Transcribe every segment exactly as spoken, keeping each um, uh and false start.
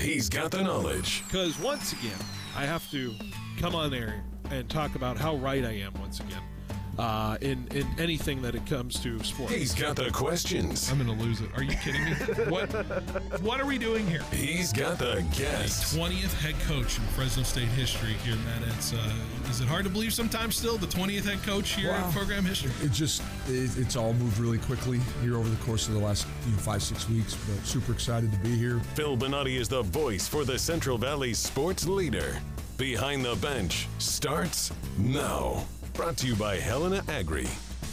He's got the knowledge. Because once again, I have to come on there and talk about how right I am once again uh, in, in anything that it comes to sports. He's got the questions. I'm going to lose it. Are you kidding me? What What are we doing here? He's got the guests. twentieth head coach in Fresno State history here, Matt. It's, uh, is it hard to believe sometimes still, the twentieth head coach here Wow. in program history? It just, it, it's all moved really quickly here over the course of the last you know, five, six weeks, but super excited to be here. Phil Bonatti is the voice for the Central Valley sports leader. Behind the Bench starts now. Brought to you by Helena Agri.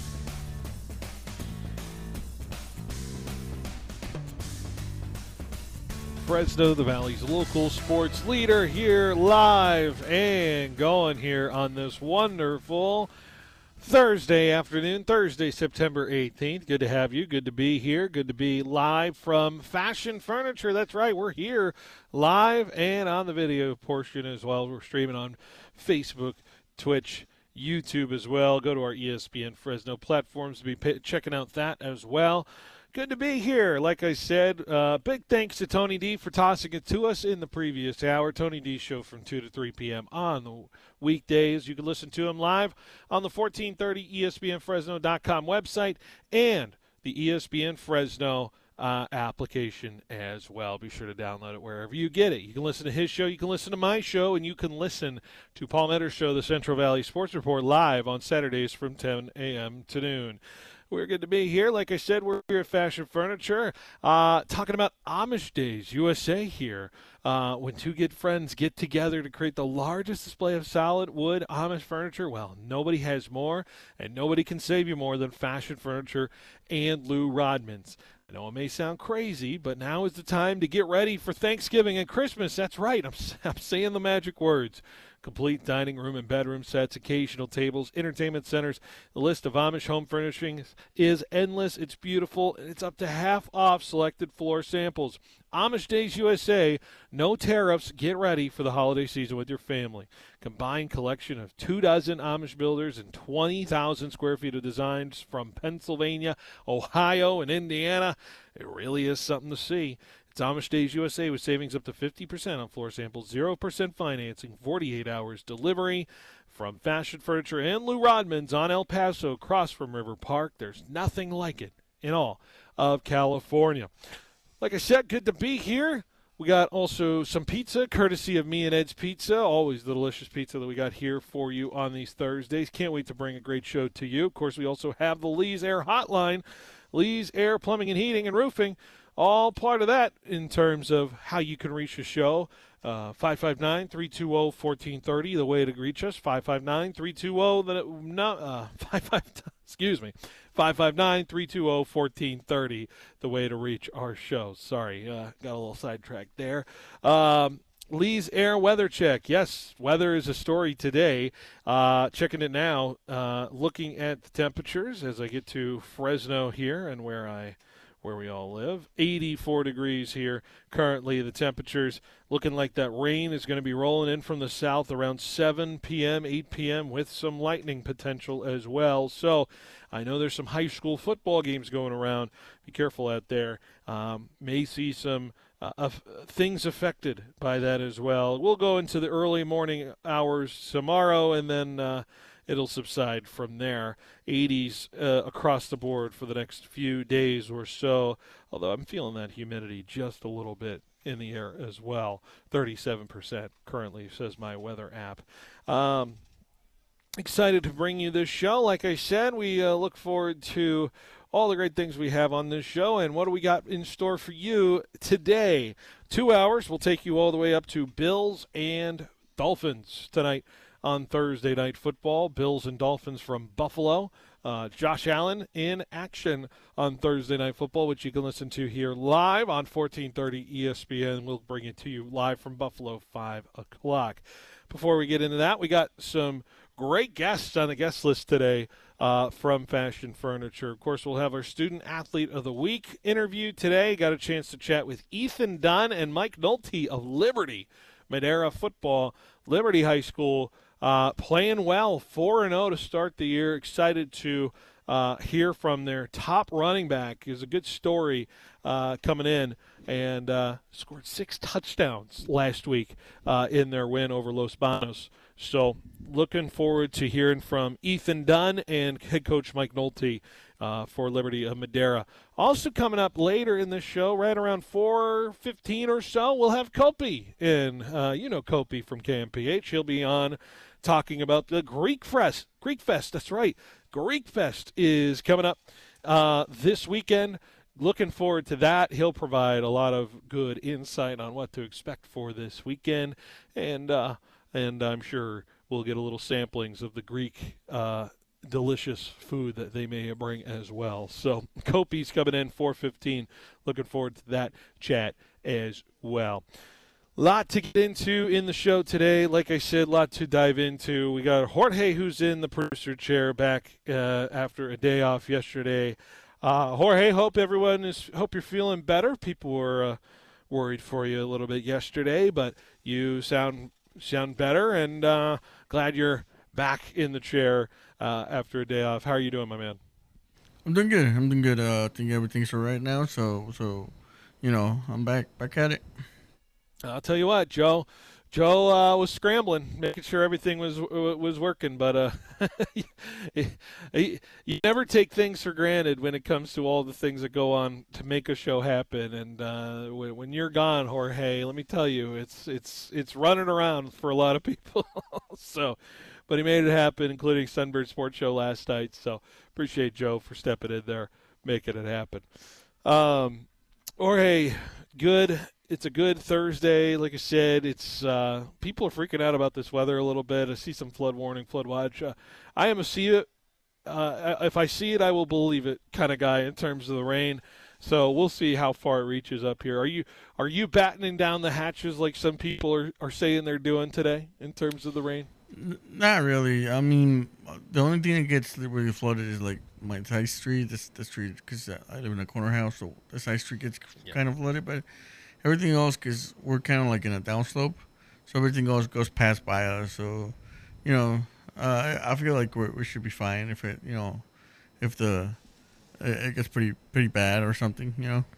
Fresno, the Valley's local sports leader, here live and going here on this wonderful Thursday afternoon, Thursday, September eighteenth. Good to have you. Good to be here. Good to be live from Fashion Furniture. That's right. We're here live and on the video portion as well. We're streaming on Facebook, Twitch, YouTube as well. Go to our E S P N Fresno platforms to be p- checking out that as well. Good to be here. Like I said, uh, big thanks to Tony D for tossing it to us in the previous hour. Tony D show from two to three p.m. on the weekdays. You can listen to him live on the fourteen thirty E S P N Fresno dot com website and the E S P N Fresno uh, application as well. Be sure to download it wherever you get it. You can listen to his show, you can listen to my show, and you can listen to Paul Metter's show, the Central Valley Sports Report, live on Saturdays from ten a.m. to noon. We're good to be here. Like I said, we're here at Fashion Furniture, uh, talking about Amish Days U S A here, uh, when two good friends get together to create the largest display of solid wood Amish furniture. Well, nobody has more, and nobody can save you more than Fashion Furniture and Lou Rodman's. I know it may sound crazy, but now is the time to get ready for Thanksgiving and Christmas. That's right. I'm, I'm saying the magic words. Complete dining room and bedroom sets, occasional tables, entertainment centers. The list of Amish home furnishings is endless. It's beautiful, and it's up to half off selected floor samples. Amish Days U S A, no tariffs. Get ready for the holiday season with your family. Combined collection of two dozen Amish builders and twenty thousand square feet of designs from Pennsylvania, Ohio, and Indiana. It really is something to see. It's Amish Days U S A with savings up to fifty percent on floor samples, zero percent financing, forty-eight hours delivery from Fashion Furniture and Lou Rodman's on El Paso, across from River Park. There's nothing like it in all of California. Like I said, good to be here. We got also some pizza, courtesy of Me and Ed's Pizza. Always the delicious pizza that we got here for you on these Thursdays. Can't wait to bring a great show to you. Of course, we also have the Lee's Air Hotline. Lee's Air Plumbing and Heating and Roofing. All part of that in terms of how you can reach the show. Uh, five five nine, three two zero, one four three zero, the way to reach us. five five nine, three two zero, the, no, uh, five five, excuse me, five five nine, three two zero, one four three zero, the way to reach our show. Sorry, uh, got a little sidetracked there. Um, Lee's Air Weather Check. Yes, weather is a story today. Uh, checking it now, uh, looking at the temperatures as I get to Fresno here and where I where we all live. eighty-four degrees here currently. The temperatures looking like that rain is going to be rolling in from the south around seven p.m., eight p.m. with some lightning potential as well. So I know there's some high school football games going around. Be careful out there. Um, may see some uh, uh, things affected by that as well. We'll go into the early morning hours tomorrow, and then uh, it'll subside from there. eighties uh, across the board for the next few days or so, although I'm feeling that humidity just a little bit in the air as well. thirty-seven percent currently, says my weather app. Um, excited to bring you this show. Like I said, we uh, look forward to all the great things we have on this show. And what do we got in store for you today? Two hours. We'll take you all the way up to Bills and Dolphins tonight on Thursday Night Football. Bills and Dolphins from Buffalo. Uh, Josh Allen in action on Thursday Night Football, which you can listen to here live on fourteen thirty E S P N. We'll bring it to you live from Buffalo, five o'clock. Before we get into that, we got some great guests on the guest list today uh, from Fashion Furniture. Of course, we'll have our Student Athlete of the Week interview today. Got a chance to chat with Ethan Dunn and Mike Nolte of Liberty Madera Football. Liberty High School Uh, playing well, four and oh to start the year. Excited to uh, hear from their top running back. Is a good story uh, coming in, and uh, scored six touchdowns last week uh, in their win over Los Banos. So looking forward to hearing from Ethan Dunn and head coach Mike Nolte uh, for Liberty of Madera. Also coming up later in this show, right around four fifteen or so, we'll have Kopi in. Uh, you know Kopi from K M P H. He'll be on talking about the Greek Fest. Greek Fest, that's right. Greek Fest is coming up uh, this weekend. Looking forward to that. He'll provide a lot of good insight on what to expect for this weekend, and uh, and I'm sure we'll get a little samplings of the Greek uh, delicious food that they may bring as well. So Kopi's coming in four fifteen. Looking forward to that chat as well. Lot to get into in the show today. Like I said, a lot to dive into. We got Jorge, who's in the producer chair, back uh, after a day off yesterday. Uh, Jorge, hope everyone is. Hope you're feeling better. People were uh, worried for you a little bit yesterday, but you sound sound better, and uh, glad you're back in the chair uh, after a day off. How are you doing, my man? I'm doing good. I'm doing good. Uh, I think everything's all right now. So, so, you know, I'm back back at it. I'll tell you what, Joe. Joe uh, was scrambling, making sure everything was was working, but uh, you, you never take things for granted when it comes to all the things that go on to make a show happen. And uh, when, when you're gone, Jorge, let me tell you, it's it's it's running around for a lot of people. So, but he made it happen, including Sunbird Sports Show last night. So appreciate Joe for stepping in there, making it happen. Um, Jorge, good. It's a good Thursday. Like I said, it's uh, people are freaking out about this weather a little bit. I see some flood warning, flood watch. Uh, I am a see it. Uh, if I see it, I will believe it kind of guy in terms of the rain. So we'll see how far it reaches up here. Are you are you battening down the hatches like some people are, are saying they're doing today in terms of the rain? Not really. I mean, the only thing that gets really flooded is like my side street. This the street because I live in a corner house, so the side street gets yep. kind of flooded, but. Everything else, because we're kind of like in a downslope, so everything else goes past by us. So, you know, uh, I feel like we're, we should be fine if it, you know, if the it gets pretty pretty bad or something, you know.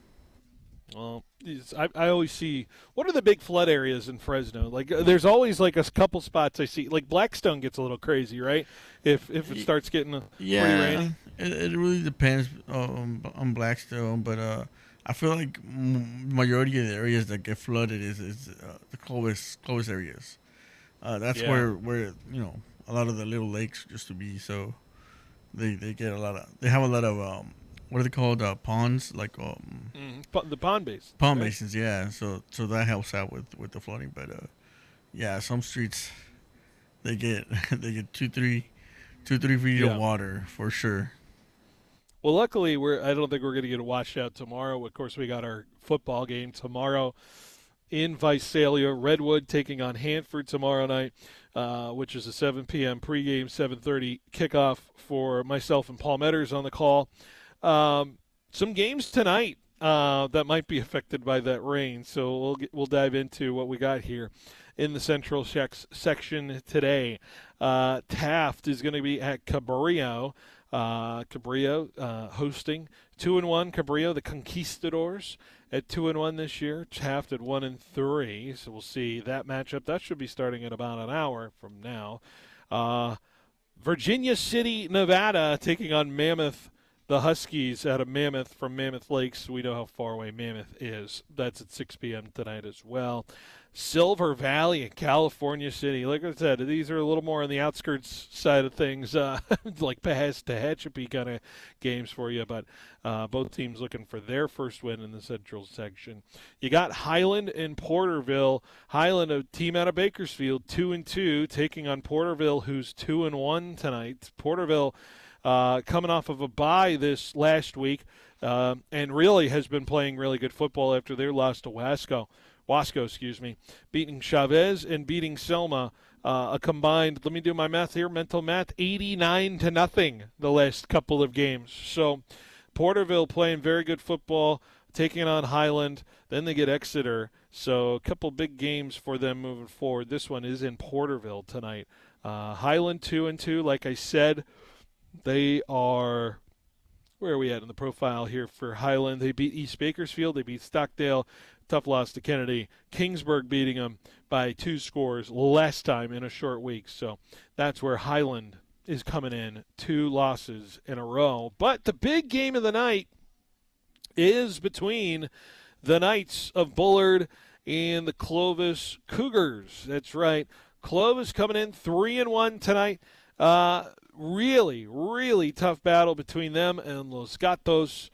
Well, I, I always see, what are the big flood areas in Fresno? Like, there's always like a couple spots I see. Like Blackstone gets a little crazy, right? If if it starts getting a, yeah, pretty rainy. It, it really depends on, on Blackstone, but uh. I feel like majority of the areas that get flooded is, is uh, the Clovis Clovis areas. Uh, that's yeah. where, where you know a lot of the little lakes used to be. So they they get a lot of they have a lot of um, what are they called uh, ponds like um mm, the pond basins. Pond right? basins, yeah. So so that helps out with, with the flooding. But uh, yeah, some streets they get they get two three two three feet yeah. of water for sure. Well, luckily, we're. I don't think we're going to get a washout tomorrow. Of course, we got our football game tomorrow in Visalia. Redwood taking on Hanford tomorrow night, uh, which is a seven p.m. pregame, seven thirty kickoff for myself and Paul Metters on the call. Um, some games tonight uh, that might be affected by that rain, so we'll get, we'll dive into what we got here in the Central Sheks section today. Uh, Taft is going to be at Cabrillo. Uh, Cabrillo uh, hosting two and one. Cabrillo, the Conquistadors, at two and one this year. Taft at one and three. So we'll see that matchup. That should be starting in about an hour from now. Uh, Virginia City, Nevada, taking on Mammoth. The Huskies out of Mammoth from Mammoth Lakes. We know how far away Mammoth is. That's at six p.m. tonight as well. Silver Valley and California City. Like I said, these are a little more on the outskirts side of things, uh, like past Tehachapi kind of games for you. But uh, both teams looking for their first win in the Central section. You got Highland and Porterville. Highland, a team out of Bakersfield, two and two, taking on Porterville, who's two and one tonight. Porterville uh, coming off of a bye this last week, uh, and really has been playing really good football after their loss to Wasco. Wasco, excuse me, beating Chavez and beating Selma, uh, a combined, let me do my math here, mental math, eighty-nine to nothing the last couple of games. So Porterville playing very good football, taking on Highland. Then they get Exeter. So a couple big games for them moving forward. This one is in Porterville tonight. Uh, Highland two and two, like I said, they are where are we at in the profile here for Highland? They beat East Bakersfield. They beat Stockdale. Tough loss to Kennedy. Kingsburg beating them by two scores last time in a short week. So that's where Highland is coming in, two losses in a row. But the big game of the night is between the Knights of Bullard and the Clovis Cougars. That's right. Clovis coming in three and one tonight. Uh, really, really tough battle between them and Los Gatos.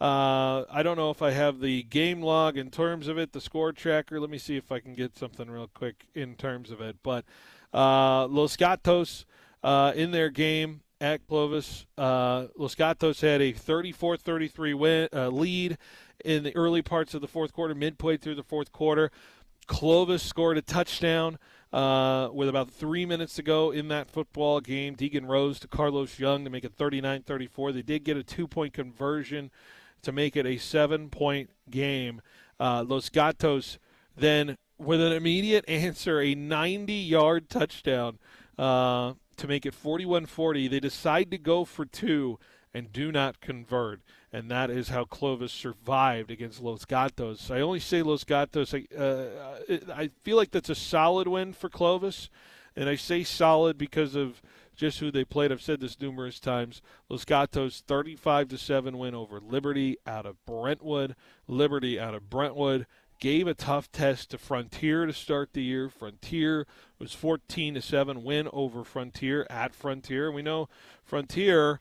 Uh, I don't know if I have the game log in terms of it, the score tracker. Let me see if I can get something real quick in terms of it. But uh, Los Gatos uh, in their game at Clovis, uh, Los Gatos had a thirty-four thirty-three win, uh, lead in the early parts of the fourth quarter, midway through the fourth quarter. Clovis scored a touchdown uh, with about three minutes to go in that football game. Deegan Rose to Carlos Young to make it thirty-nine thirty-four. They did get a two-point conversion to make it a seven-point game. Uh, Los Gatos then, with an immediate answer, a ninety-yard touchdown uh, to make it forty-one forty. They decide to go for two and do not convert. And that is how Clovis survived against Los Gatos. I only say Los Gatos. I, uh, I feel like that's a solid win for Clovis. And I say solid because of just who they played. I've said this numerous times. Los Gatos thirty-five to seven win over Liberty out of Brentwood. Liberty out of Brentwood gave a tough test to Frontier to start the year. Frontier was fourteen to seven win over Frontier at Frontier. We know Frontier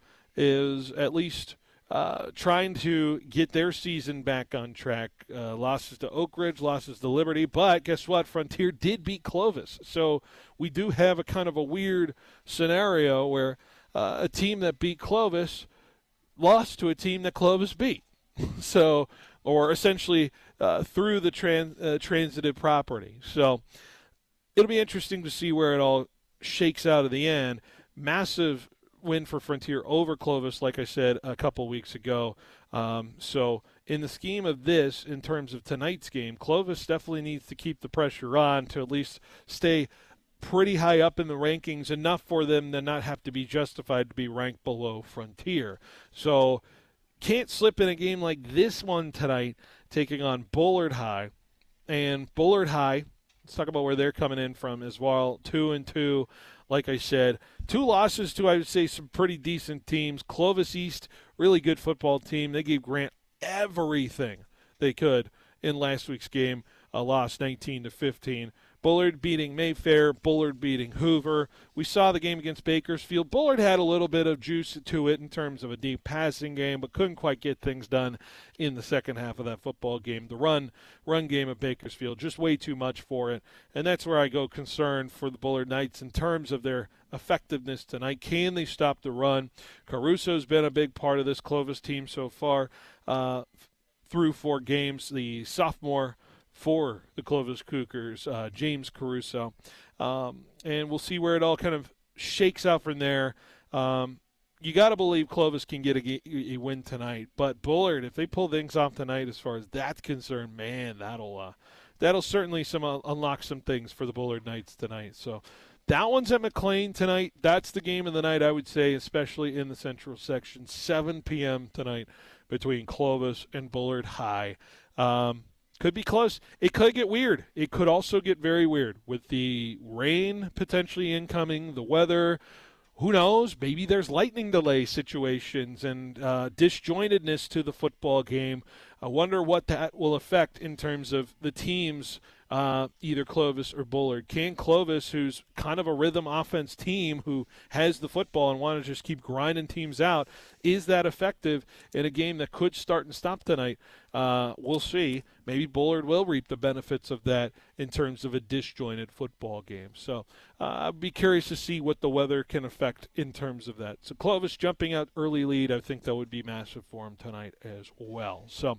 is at least uh, trying to get their season back on track. Uh, losses to Oak Ridge, losses to Liberty, but guess what? Frontier did beat Clovis. So we do have a kind of a weird scenario where uh, a team that beat Clovis lost to a team that Clovis beat. So, or essentially uh, through the trans, uh, transitive property. So it'll be interesting to see where it all shakes out at the end. Massive win for Frontier over Clovis, like I said a couple weeks ago. Um, so in the scheme of this, in terms of tonight's game, Clovis definitely needs to keep the pressure on to at least stay pretty high up in the rankings, enough for them to not have to be justified to be ranked below Frontier. So can't slip in a game like this one tonight, taking on Bullard High. And Bullard High, let's talk about where they're coming in from as well, two and two. Like I said, two losses to, I would say, some pretty decent teams. Clovis East, really good football team. They gave Grant everything they could in last week's game. A loss nineteen to fifteen. Bullard beating Mayfair, Bullard beating Hoover. We saw the game against Bakersfield. Bullard had a little bit of juice to it in terms of a deep passing game, but couldn't quite get things done in the second half of that football game. The run run game of Bakersfield, just way too much for it. And that's where I go concerned for the Bullard Knights in terms of their effectiveness tonight. Can they stop the run? Caruso's been a big part of this Clovis team so far uh, through four games. The sophomore for the Clovis Cougars, uh, James Caruso. Um, and we'll see where it all kind of shakes out from there. Um, you got to believe Clovis can get a, a win tonight. But Bullard, if they pull things off tonight as far as that's concerned, man, that'll uh, that'll certainly some uh, unlock some things for the Bullard Knights tonight. So that one's at McLean tonight. That's the game of the night, I would say, especially in the Central section. seven p.m. tonight between Clovis and Bullard High. Um, Could be close. It could get weird. It could also get very weird with the rain potentially incoming, the weather. Who knows? Maybe there's lightning delay situations and uh, disjointedness to the football game. I wonder what that will affect in terms of the teams, uh, either Clovis or Bullard. Can Clovis, who's kind of a rhythm offense team who has the football and want to just keep grinding teams out, is that effective in a game that could start and stop tonight? Uh, we'll see. Maybe Bullard will reap the benefits of that in terms of a disjointed football game. So uh, I'd be curious to see what the weather can affect in terms of that. So Clovis jumping out early lead, I think that would be massive for him tonight as well. So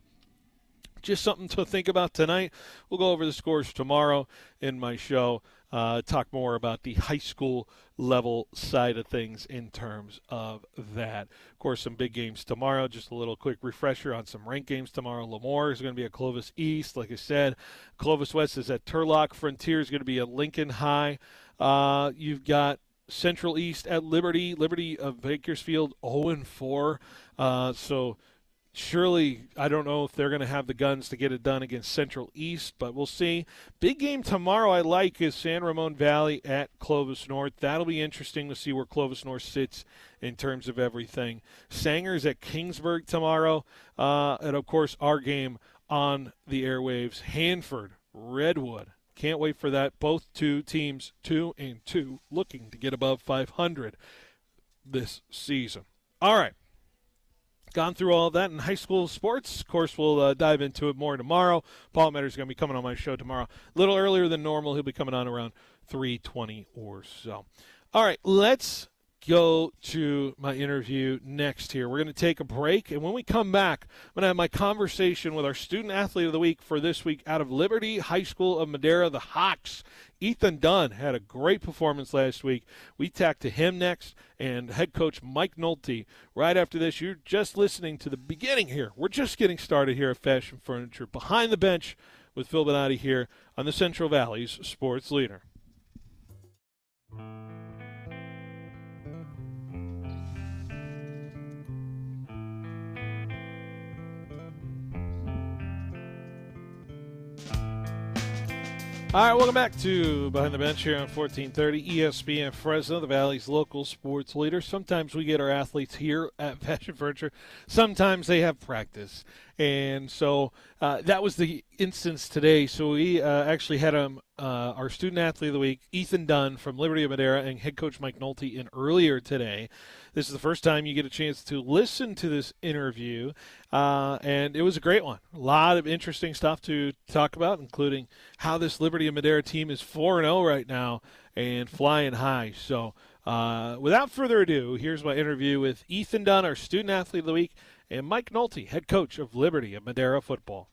just something to think about tonight. We'll go over the scores tomorrow in my show, uh, talk more about the high school level side of things in terms of that. Of course, some big games tomorrow. Just a little quick refresher on some ranked games tomorrow. Lemoore is going to be at Clovis East. Like I said, Clovis West is at Turlock. Frontier is going to be at Lincoln High. Uh, you've got Central East at Liberty. Liberty of Bakersfield oh and four. Uh, so surely, I don't know if they're going to have the guns to get it done against Central East, but we'll see. Big game tomorrow I like is San Ramon Valley at Clovis North. That'll be interesting to see where Clovis North sits in terms of everything. Sanger's at Kingsburg tomorrow. Uh, and, of course, our game on the airwaves. Hanford, Redwood. Can't wait for that. Both two teams, two and two, looking to get above five hundred this season. All right. Gone through all of that in high school sports. Of course, we'll uh, dive into it more tomorrow. Paul Metter's going to be coming on my show tomorrow a little earlier than normal. He'll be coming on around three twenty or so. All right, let's go to my interview next here. We're going to take a break, and when we come back, I'm going to have my conversation with our student athlete of the week for this week out of Liberty High School of Madera, the Hawks. Ethan Dunn had a great performance last week. We tack to him next, and head coach Mike Nolte right after this. You're just listening to the beginning here. We're just getting started here at Fashion Furniture. Behind the Bench with Phil Bonatti here on the Central Valley's Sports Leader. All right, welcome back to Behind the Bench here on fourteen thirty E S P N Fresno, the Valley's local sports leader. Sometimes we get our athletes here at Fashion Furniture. Sometimes they have practice. And so uh, that was the instance today. So we uh, actually had um, uh, our student athlete of the week, Ethan Dunn from Liberty of Madera, and head coach Mike Nolte in earlier today. This is the first time you get a chance to listen to this interview, uh, and it was a great one. A lot of interesting stuff to talk about, including how this Liberty of Madera team is four and oh right now and flying high. So uh, without further ado, here's my interview with Ethan Dunn, our student athlete of the week, and Mike Nolte, head coach of Liberty of Madera football.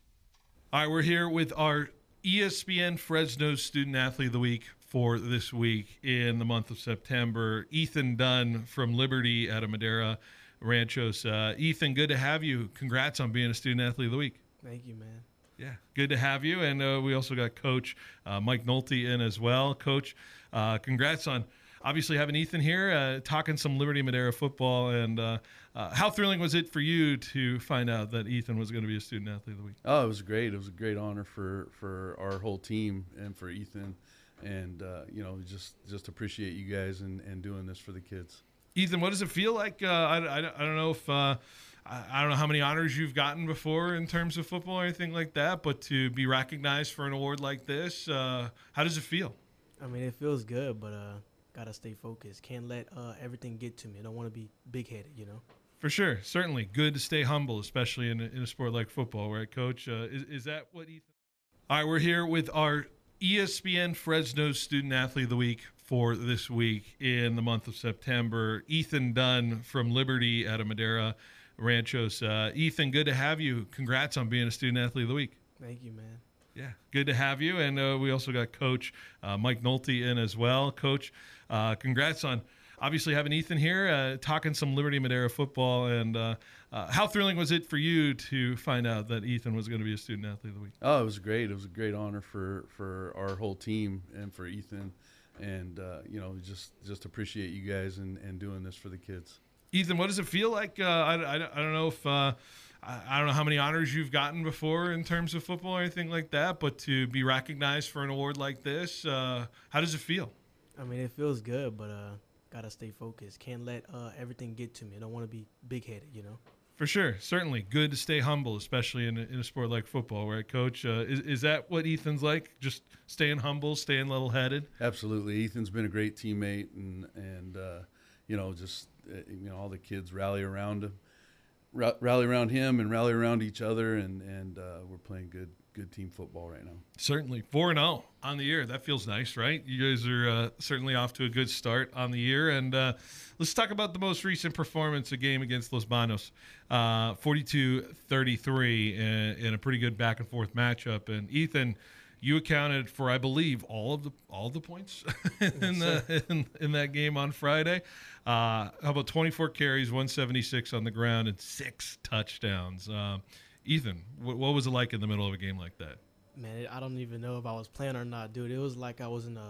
All right, we're here with our E S P N Fresno Student Athlete of the Week for this week in the month of September. Ethan Dunn from Liberty out of Madera Ranchos. Uh, Ethan, good to have you. Congrats on being a Student Athlete of the Week. Thank you, man. Yeah, good to have you. And uh, we also got Coach uh, Mike Nolte in as well. Coach, uh, congrats on obviously having Ethan here, uh, talking some Liberty Madera football. And uh, uh, how thrilling was it for you to find out that Ethan was going to be a Student Athlete of the Week? Oh, it was great. It was a great honor for, for our whole team and for Ethan. And, uh, you know, just just appreciate you guys and, and doing this for the kids. Ethan, what does it feel like? Uh, I, I, I don't know if uh, I, I don't know how many honors you've gotten before in terms of football or anything like that, but to be recognized for an award like this, uh, how does it feel? I mean, it feels good, but uh, got to stay focused. Can't let uh, everything get to me. I don't want to be big-headed, you know? For sure. Certainly. Good to stay humble, especially in a, in a sport like football, right, Coach? Uh, is, is that what Ethan? All right, we're here with our E S P N Fresno Student Athlete of the Week for this week in the month of September. Ethan Dunn from Liberty out of Madera Ranchos. Uh, Ethan, good to have you. Congrats on being a Student Athlete of the Week. Thank you, man. Yeah, good to have you. And uh, we also got Coach uh, Mike Nolte in as well. Coach, uh, congrats on obviously having Ethan here, uh, talking some Liberty Madera football. And uh, uh, how thrilling was it for you to find out that Ethan was going to be a Student Athlete of the Week? Oh, it was great. It was a great honor for, for our whole team and for Ethan. And, uh, you know, just just appreciate you guys and, and doing this for the kids. Ethan, what does it feel like? Uh, I, I, I don't know if uh, I, I don't know how many honors you've gotten before in terms of football or anything like that, but to be recognized for an award like this, uh, how does it feel? I mean, it feels good, but uh, got to stay focused. Can't let uh, everything get to me. I don't want to be big-headed, you know? For sure. Certainly. Good to stay humble, especially in a, in a sport like football, right, Coach? Uh, is, is that what Ethan's like? Just staying humble, staying level-headed? Absolutely. Ethan's been a great teammate, and, and uh, you know, just, uh, you know, all the kids rally around him, ra- rally around him and rally around each other, and, and uh, we're playing good good team football right now. Certainly. four and oh on the year. That feels nice, right? You guys are uh, certainly off to a good start on the year. And uh, let's talk about the most recent performance, a game against Los Banos. Uh, forty-two thirty-three in, in a pretty good back-and-forth matchup. And, Ethan, you accounted for, I believe, all of the all of the points in, the, in, in that game on Friday. Uh, how about twenty-four carries, one seventy-six on the ground, and six touchdowns? Uh, Ethan, what, what was it like in the middle of a game like that? Man, it, I don't even know if I was playing or not, dude. It was like I was in a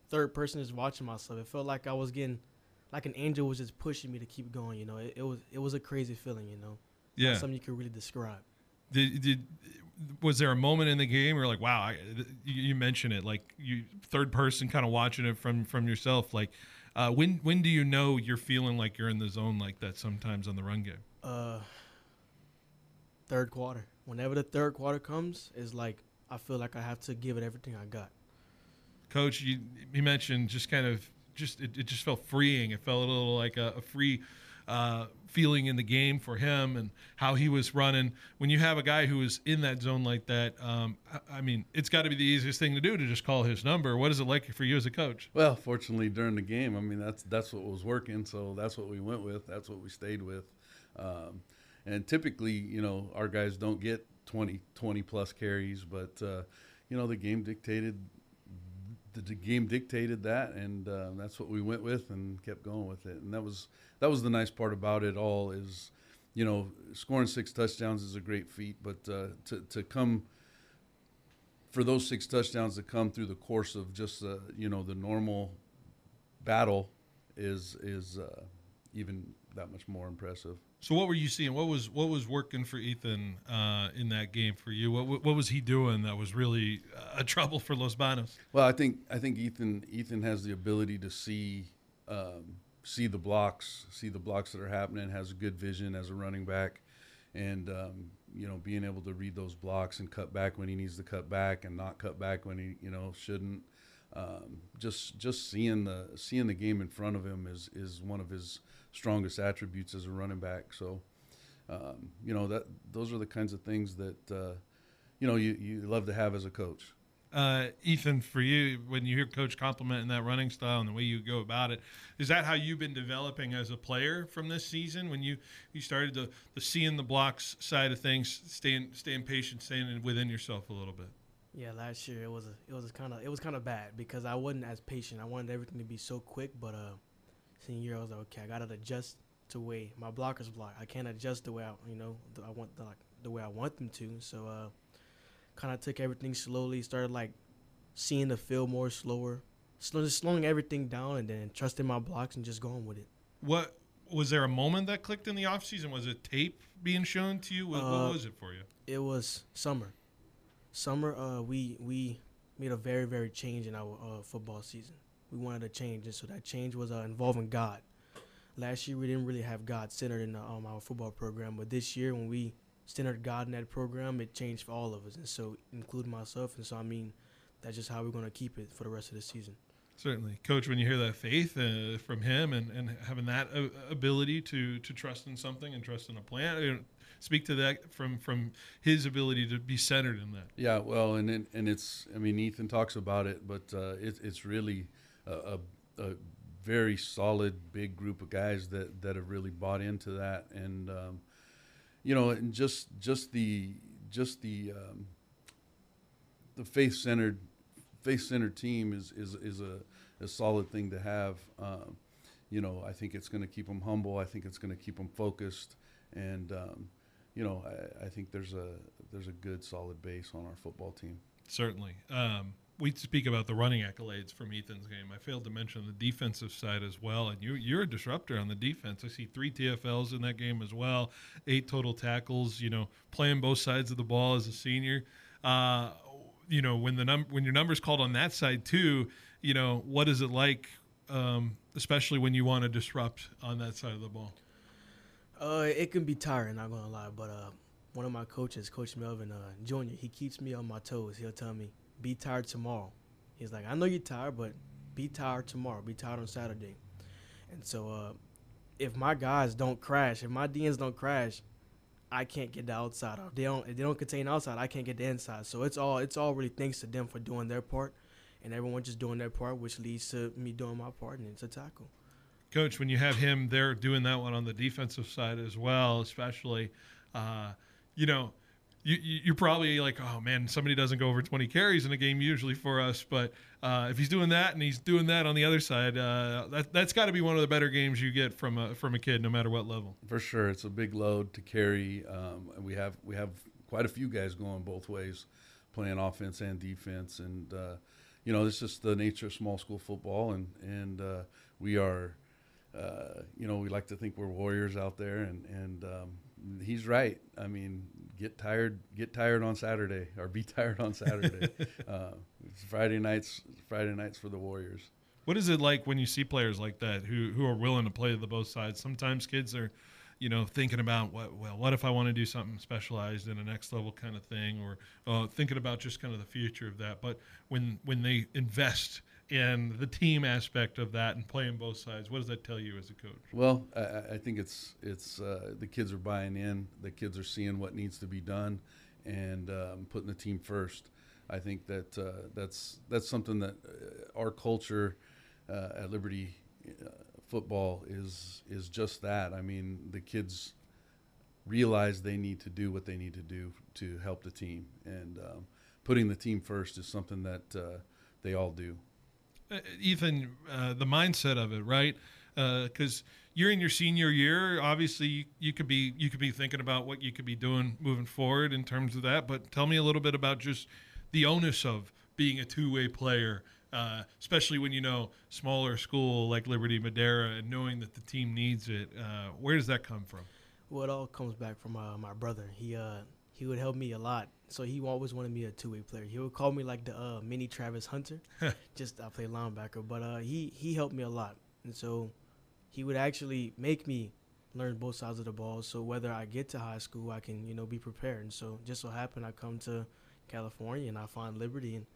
third person is watching myself. It felt like I was getting, like an angel was just pushing me to keep going. You know, it, it was it was a crazy feeling. You know, Yeah. Not something you could really describe. Did, did was there a moment in the game where like, wow, I, you, you mentioned it, like you third person kind of watching it from from yourself, like uh, when when do you know you're feeling like you're in the zone like that sometimes on the run game? Uh, third quarter. Whenever the third quarter comes, it's like I feel like I have to give it everything I got. Coach, you you mentioned just kind of just it, it just felt freeing. It felt a little like a, a free uh, feeling in the game for him and how he was running. When you have a guy who is in that zone like that, um, I, I mean, it's got to be the easiest thing to do to just call his number. What is it like for you as a coach? Well, fortunately, during the game, I mean, that's that's what was working, so that's what we went with. That's what we stayed with. Um, and typically, you know, our guys don't get twenty, twenty plus carries, but, uh, you know, the game dictated the, the game dictated that, and uh, that's what we went with and kept going with it. And that was that was the nice part about it all is, you know, scoring six touchdowns is a great feat, but uh, to to come for those six touchdowns to come through the course of just uh, you know the normal battle is is uh, even that much more impressive. So what were you seeing? What was what was working for Ethan uh, in that game for you? What what was he doing that was really a trouble for Los Banos? Well, I think I think Ethan Ethan has the ability to see um, see the blocks, see the blocks that are happening. Has good vision as a running back, and um, you know being able to read those blocks and cut back when he needs to cut back and not cut back when he you know shouldn't. Um, just just seeing the seeing the game in front of him is is one of his strongest attributes as a running back. So, um, you know that those are the kinds of things that uh, you know you, you love to have as a coach. Uh, Ethan, for you, when you hear Coach complimenting that running style and the way you go about it, is that how you've been developing as a player from this season? When you, you started to the seeing the blocks side of things, staying staying patient, staying within yourself a little bit. Yeah, last year it was a, it was kind of it was kind of bad because I wasn't as patient. I wanted everything to be so quick, but uh, senior year I was like, okay, I gotta adjust to the way my blockers block. I can't adjust the way I you know the, I want the, like the way I want them to. So uh, kind of took everything slowly. Started like seeing the field more slower, slow, just slowing everything down, and then trusting my blocks and just going with it. What was there a moment that clicked in the off season? Was it tape being shown to you? What, Uh, what was it for you? It was summer. Summer, uh, we we made a very very change in our uh, football season. We wanted a change, and so that change was uh, involving God. Last year we didn't really have God centered in um, our football program, but this year when we centered God in that program, it changed for all of us, and so including myself. And so I mean, that's just how we're going to keep it for the rest of the season. Certainly. Coach, when you hear that faith uh, from him and, and having that uh, ability to, to trust in something and trust in a plan, you know, speak to that from, from his ability to be centered in that. Yeah, well, and and, and it's I mean Ethan talks about it, but uh, it, it's really a, a, a very solid big group of guys that, that have really bought into that, and um, you know, and just just the just the um, the faith centered. Faith-centered team is is is a, a solid thing to have. Um, you know, I think it's going to keep them humble. I think it's going to keep them focused, and um, you know, I, I think there's a there's a good solid base on our football team. Certainly. Um, we speak about the running accolades from Ethan's game. I failed to mention the defensive side as well, and you you're a disruptor on the defense. I see three T F Ls in that game as well, eight total tackles. You know, playing both sides of the ball as a senior. Uh, You know, when the num- when your number's called on that side too, you know, what is it like, um, especially when you want to disrupt on that side of the ball? Uh, it can be tiring, not gonna lie, but uh, one of my coaches, Coach Melvin uh, Junior, he keeps me on my toes. He'll tell me, "Be tired tomorrow." He's like, "I know you're tired, but be tired tomorrow. Be tired on Saturday." And so, uh, if my guys don't crash, if my D Ns don't crash, I can't get the outside. If they don't, if they don't contain outside, I can't get the inside. So it's all it's all really thanks to them for doing their part, and everyone just doing their part, which leads to me doing my part, and it's a tackle. Coach, when you have him there doing that one on the defensive side as well, especially, uh, you know, you, you're probably like, oh, man, somebody doesn't go over twenty carries in a game usually for us. But uh, if he's doing that and he's doing that on the other side, uh, that, that's got to be one of the better games you get from a, from a kid, no matter what level. For sure. It's a big load to carry. Um, and we have we have quite a few guys going both ways, playing offense and defense. And, uh, you know, this is the nature of small school football, and and uh, we are, uh, you know, we like to think we're warriors out there, and and um, he's right. I mean, get tired, get tired on Saturday, or be tired on Saturday. uh, it's Friday nights, Friday nights for the Warriors. What is it like when you see players like that who who are willing to play the both sides? Sometimes kids are, you know, thinking about what well, what if I want to do something specialized in a next level kind of thing, or uh, thinking about just kind of the future of that. But when when they invest in the team aspect of that and playing both sides, what does that tell you as a coach? Well, I, I think it's it's uh, the kids are buying in. The kids are seeing what needs to be done, and um, putting the team first. I think that uh, that's that's something that uh, our culture uh, at Liberty uh, football is is just that. I mean, the kids realize they need to do what they need to do to help the team, and um, putting the team first is something that uh, they all do. Uh, Ethan, uh, the mindset of it, right? Because uh, you're in your senior year. Obviously, you, you could be you could be thinking about what you could be doing moving forward in terms of that. But tell me a little bit about just the onus of being a two-way player. Uh, especially when you know smaller school like Liberty Madera and knowing that the team needs it. Uh, where does that come from? Well, it all comes back from uh, my brother. He uh, he would help me a lot. So he always wanted me a two-way player. He would call me like the uh, mini Travis Hunter. Just I play linebacker, but uh, he he helped me a lot, and so he would actually make me learn both sides of the ball. So whether I get to high school, I can you know be prepared. And so just so happened I come to California and I find Liberty and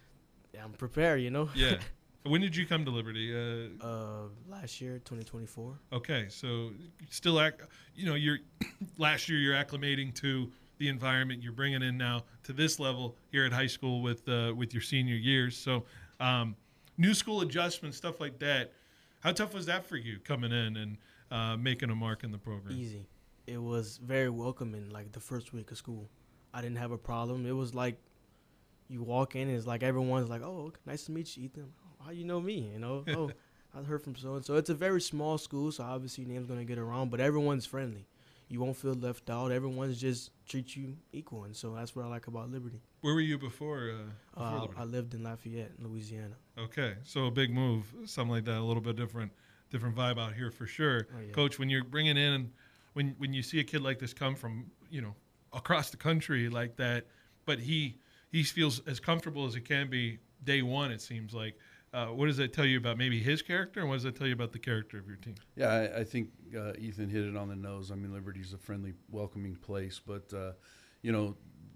I'm prepared, you know. Yeah. When did you come to Liberty? Uh, uh, last year, twenty twenty-four. Okay, so still, act, you know, you're last year you're acclimating to the environment you're bringing in now to this level here at high school with uh, with your senior years. So, um, new school adjustments, stuff like that. How tough was that for you coming in and uh, making a mark in the program? Easy. It was very welcoming. Like the first week of school, I didn't have a problem. It was like. You walk in and it's like everyone's like, oh, okay, nice to meet you, Ethan. How you know me? You know, oh, I heard from so and so. It's a very small school, so obviously your name's gonna get around, but everyone's friendly. You won't feel left out. Everyone's just treat you equal, and so that's what I like about Liberty. Where were you before? Uh, before uh, Liberty? I lived in Lafayette, Louisiana. Okay, so a big move, something like that, a little bit different, different vibe out here for sure. Oh, yeah. Coach, when you're bringing in, when when you see a kid like this come from, you know, across the country like that, but he. He feels as comfortable as it can be day one, it seems like. Uh, what does that tell you about maybe his character, and what does that tell you about the character of your team? Yeah, I, I think uh, Ethan hit it on the nose. I mean, Liberty's a friendly, welcoming place, but, uh, you know,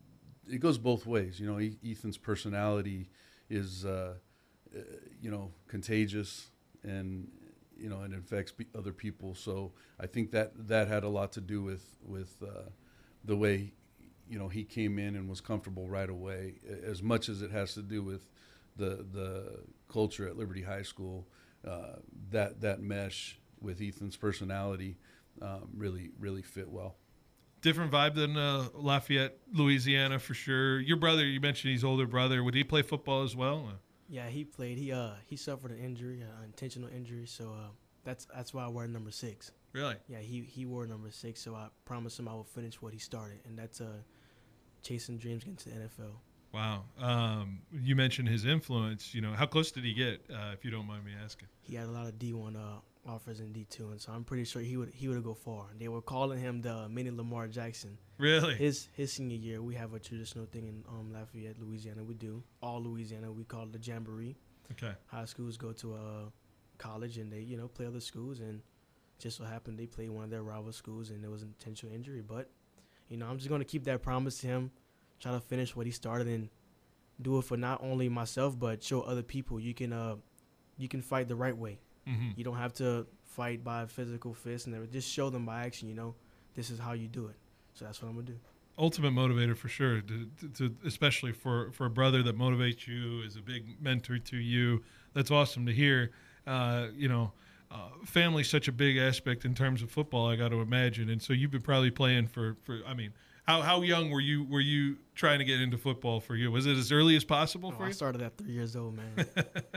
it goes both ways. You know, e- Ethan's personality is, uh, uh, you know, contagious, and, you know, it affects pe- other people. So I think that that had a lot to do with, with uh, the way you know, he came in and was comfortable right away, as much as it has to do with the the culture at Liberty High School. Uh, that that mesh with Ethan's personality um, really really fit well. Different vibe than uh, Lafayette, Louisiana, for sure. Your brother, you mentioned he's older brother. Would he play football as well? Yeah, he played. He uh he suffered an injury, an intentional injury. So uh, that's that's why I wear number six. Really? Yeah, he he wore number six. So I promised him I would finish what he started, and that's uh. chasing dreams getting to the N F L. Wow. Um, you mentioned his influence. You know, how close did he get, uh, if you don't mind me asking? He had a lot of D one uh, offers in D two, and so I'm pretty sure he would he would go far. They were calling him the mini Lamar Jackson. Really? His his senior year, we have a traditional thing in um, Lafayette, Louisiana. We do. All Louisiana, we call it the Jamboree. Okay. High schools go to a college, and they, you know, play other schools, and just so happened they played one of their rival schools, and there was an intentional injury, but you know, I'm just going to keep that promise to him, try to finish what he started, and do it for not only myself, but show other people you can uh, you can fight the right way. Mm-hmm. You don't have to fight by a physical fist, and everything. Just show them by action, you know, this is how you do it. So that's what I'm going to do. Ultimate motivator for sure, to, to, to, especially for, for a brother that motivates you, is a big mentor to you. That's awesome to hear. Uh, you know, Uh, family's such a big aspect in terms of football, I got to imagine. And so you've been probably playing for, for I mean, how how young were you were you trying to get into football for you? Was it as early as possible Oh, for I you? started at three years old, man.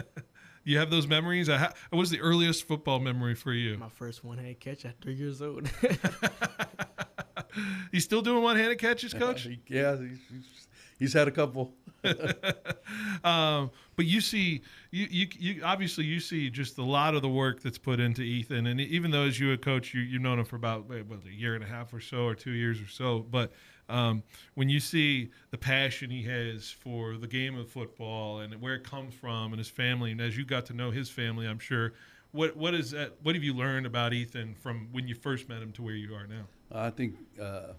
You have those memories? I ha- what was the earliest football memory for you? My first one-hand catch at three years old. You still doing one-handed catches, Coach? yeah, he's, he's, he's had a couple. um, but you see, you, you you obviously you see just a lot of the work that's put into Ethan, and even though as you a coach, you you've known him for about what, a year and a half or so, or two years or so, but um, when you see the passion he has for the game of football and where it comes from and his family, and as you got to know his family, I'm sure. What what is that? What have you learned about Ethan from when you first met him to where you are now? I think uh,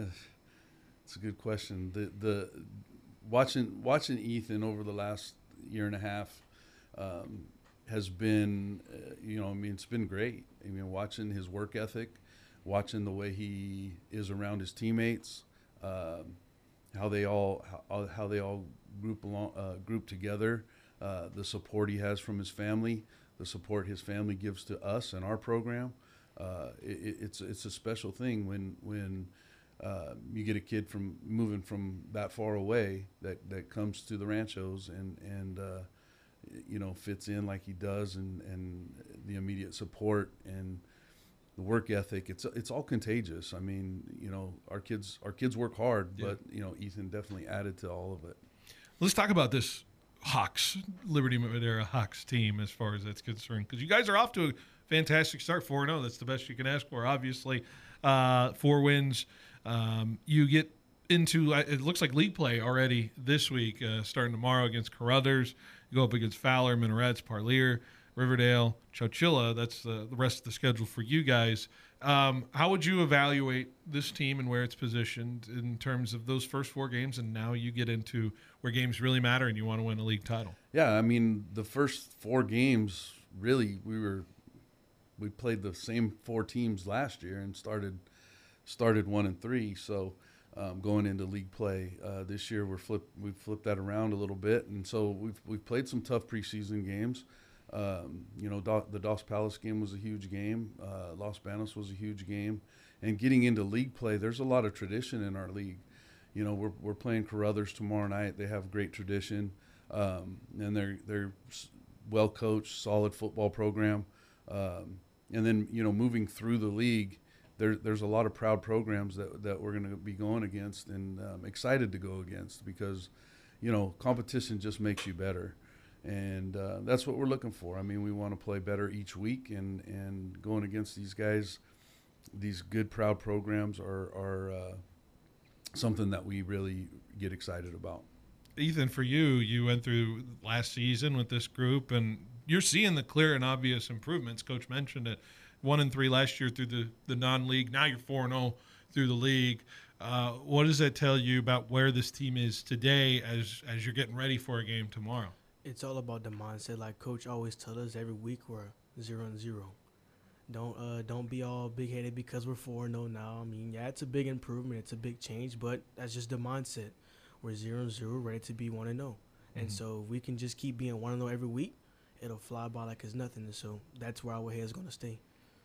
it's a good question. The the watching watching Ethan over the last year and a half um, has been, uh, you know, I mean, it's been great. I mean, watching his work ethic, watching the way he is around his teammates, um, how they all how, how they all group along uh, group together, uh, the support he has from his family. The support his family gives to us and our program, uh, it, it's it's a special thing when when uh, you get a kid from moving from that far away that, that comes to the Ranchos and and uh, you know fits in like he does, and, and the immediate support and the work ethic. It's it's all contagious. I mean, you know, our kids our kids work hard, yeah. but you know, Ethan definitely added to all of it. Let's talk about this Hawks, Liberty Madera Hawks team as far as that's concerned, because you guys are off to a fantastic start, four and oh. That's the best you can ask for, obviously. Uh, four wins. Um, you get into, it looks like league play already this week, uh, starting tomorrow against Carruthers. You go up against Fowler, Minarets, Parlier, Riverdale, Chowchilla. That's the, the rest of the schedule for you guys. Um, how would you evaluate this team and where it's positioned in terms of those first four games, and now you get into where games really matter and you want to win a league title? Yeah, I mean, the first four games, really, we were we played the same four teams last year and started started one and three. So um, going into league play uh, this year, we're flip we've flipped that around a little bit, and so we've we've played some tough preseason games. Um, you know, Do- the Dos Palace game was a huge game. Uh, Los Banos was a huge game. And getting into league play, there's a lot of tradition in our league. You know, we're we're playing Carruthers tomorrow night. They have great tradition, um, and they're they're well coached, solid football program. Um, and then you know, moving through the league, there there's a lot of proud programs that that we're going to be going against, and um, excited to go against, because you know, competition just makes you better. And uh, that's what we're looking for. I mean, we want to play better each week, and, and going against these guys, these good, proud programs are, are uh, something that we really get excited about. Ethan, for you, you went through last season with this group, and you're seeing the clear and obvious improvements. Coach mentioned it. One and three last year through the, the non-league. Now you're four and oh through the league. Uh, what does that tell you about where this team is today as as you're getting ready for a game tomorrow? It's all about the mindset. Like Coach always tells us every week, we're zero and zero. Don't uh don't be all big headed because we're four and zero now. I mean, yeah, it's a big improvement, it's a big change, but that's just the mindset. We're zero and zero, ready to be one and zero. Mm-hmm. And so if we can just keep being one and zero every week, it'll fly by like it's nothing. And so that's where our head's gonna stay.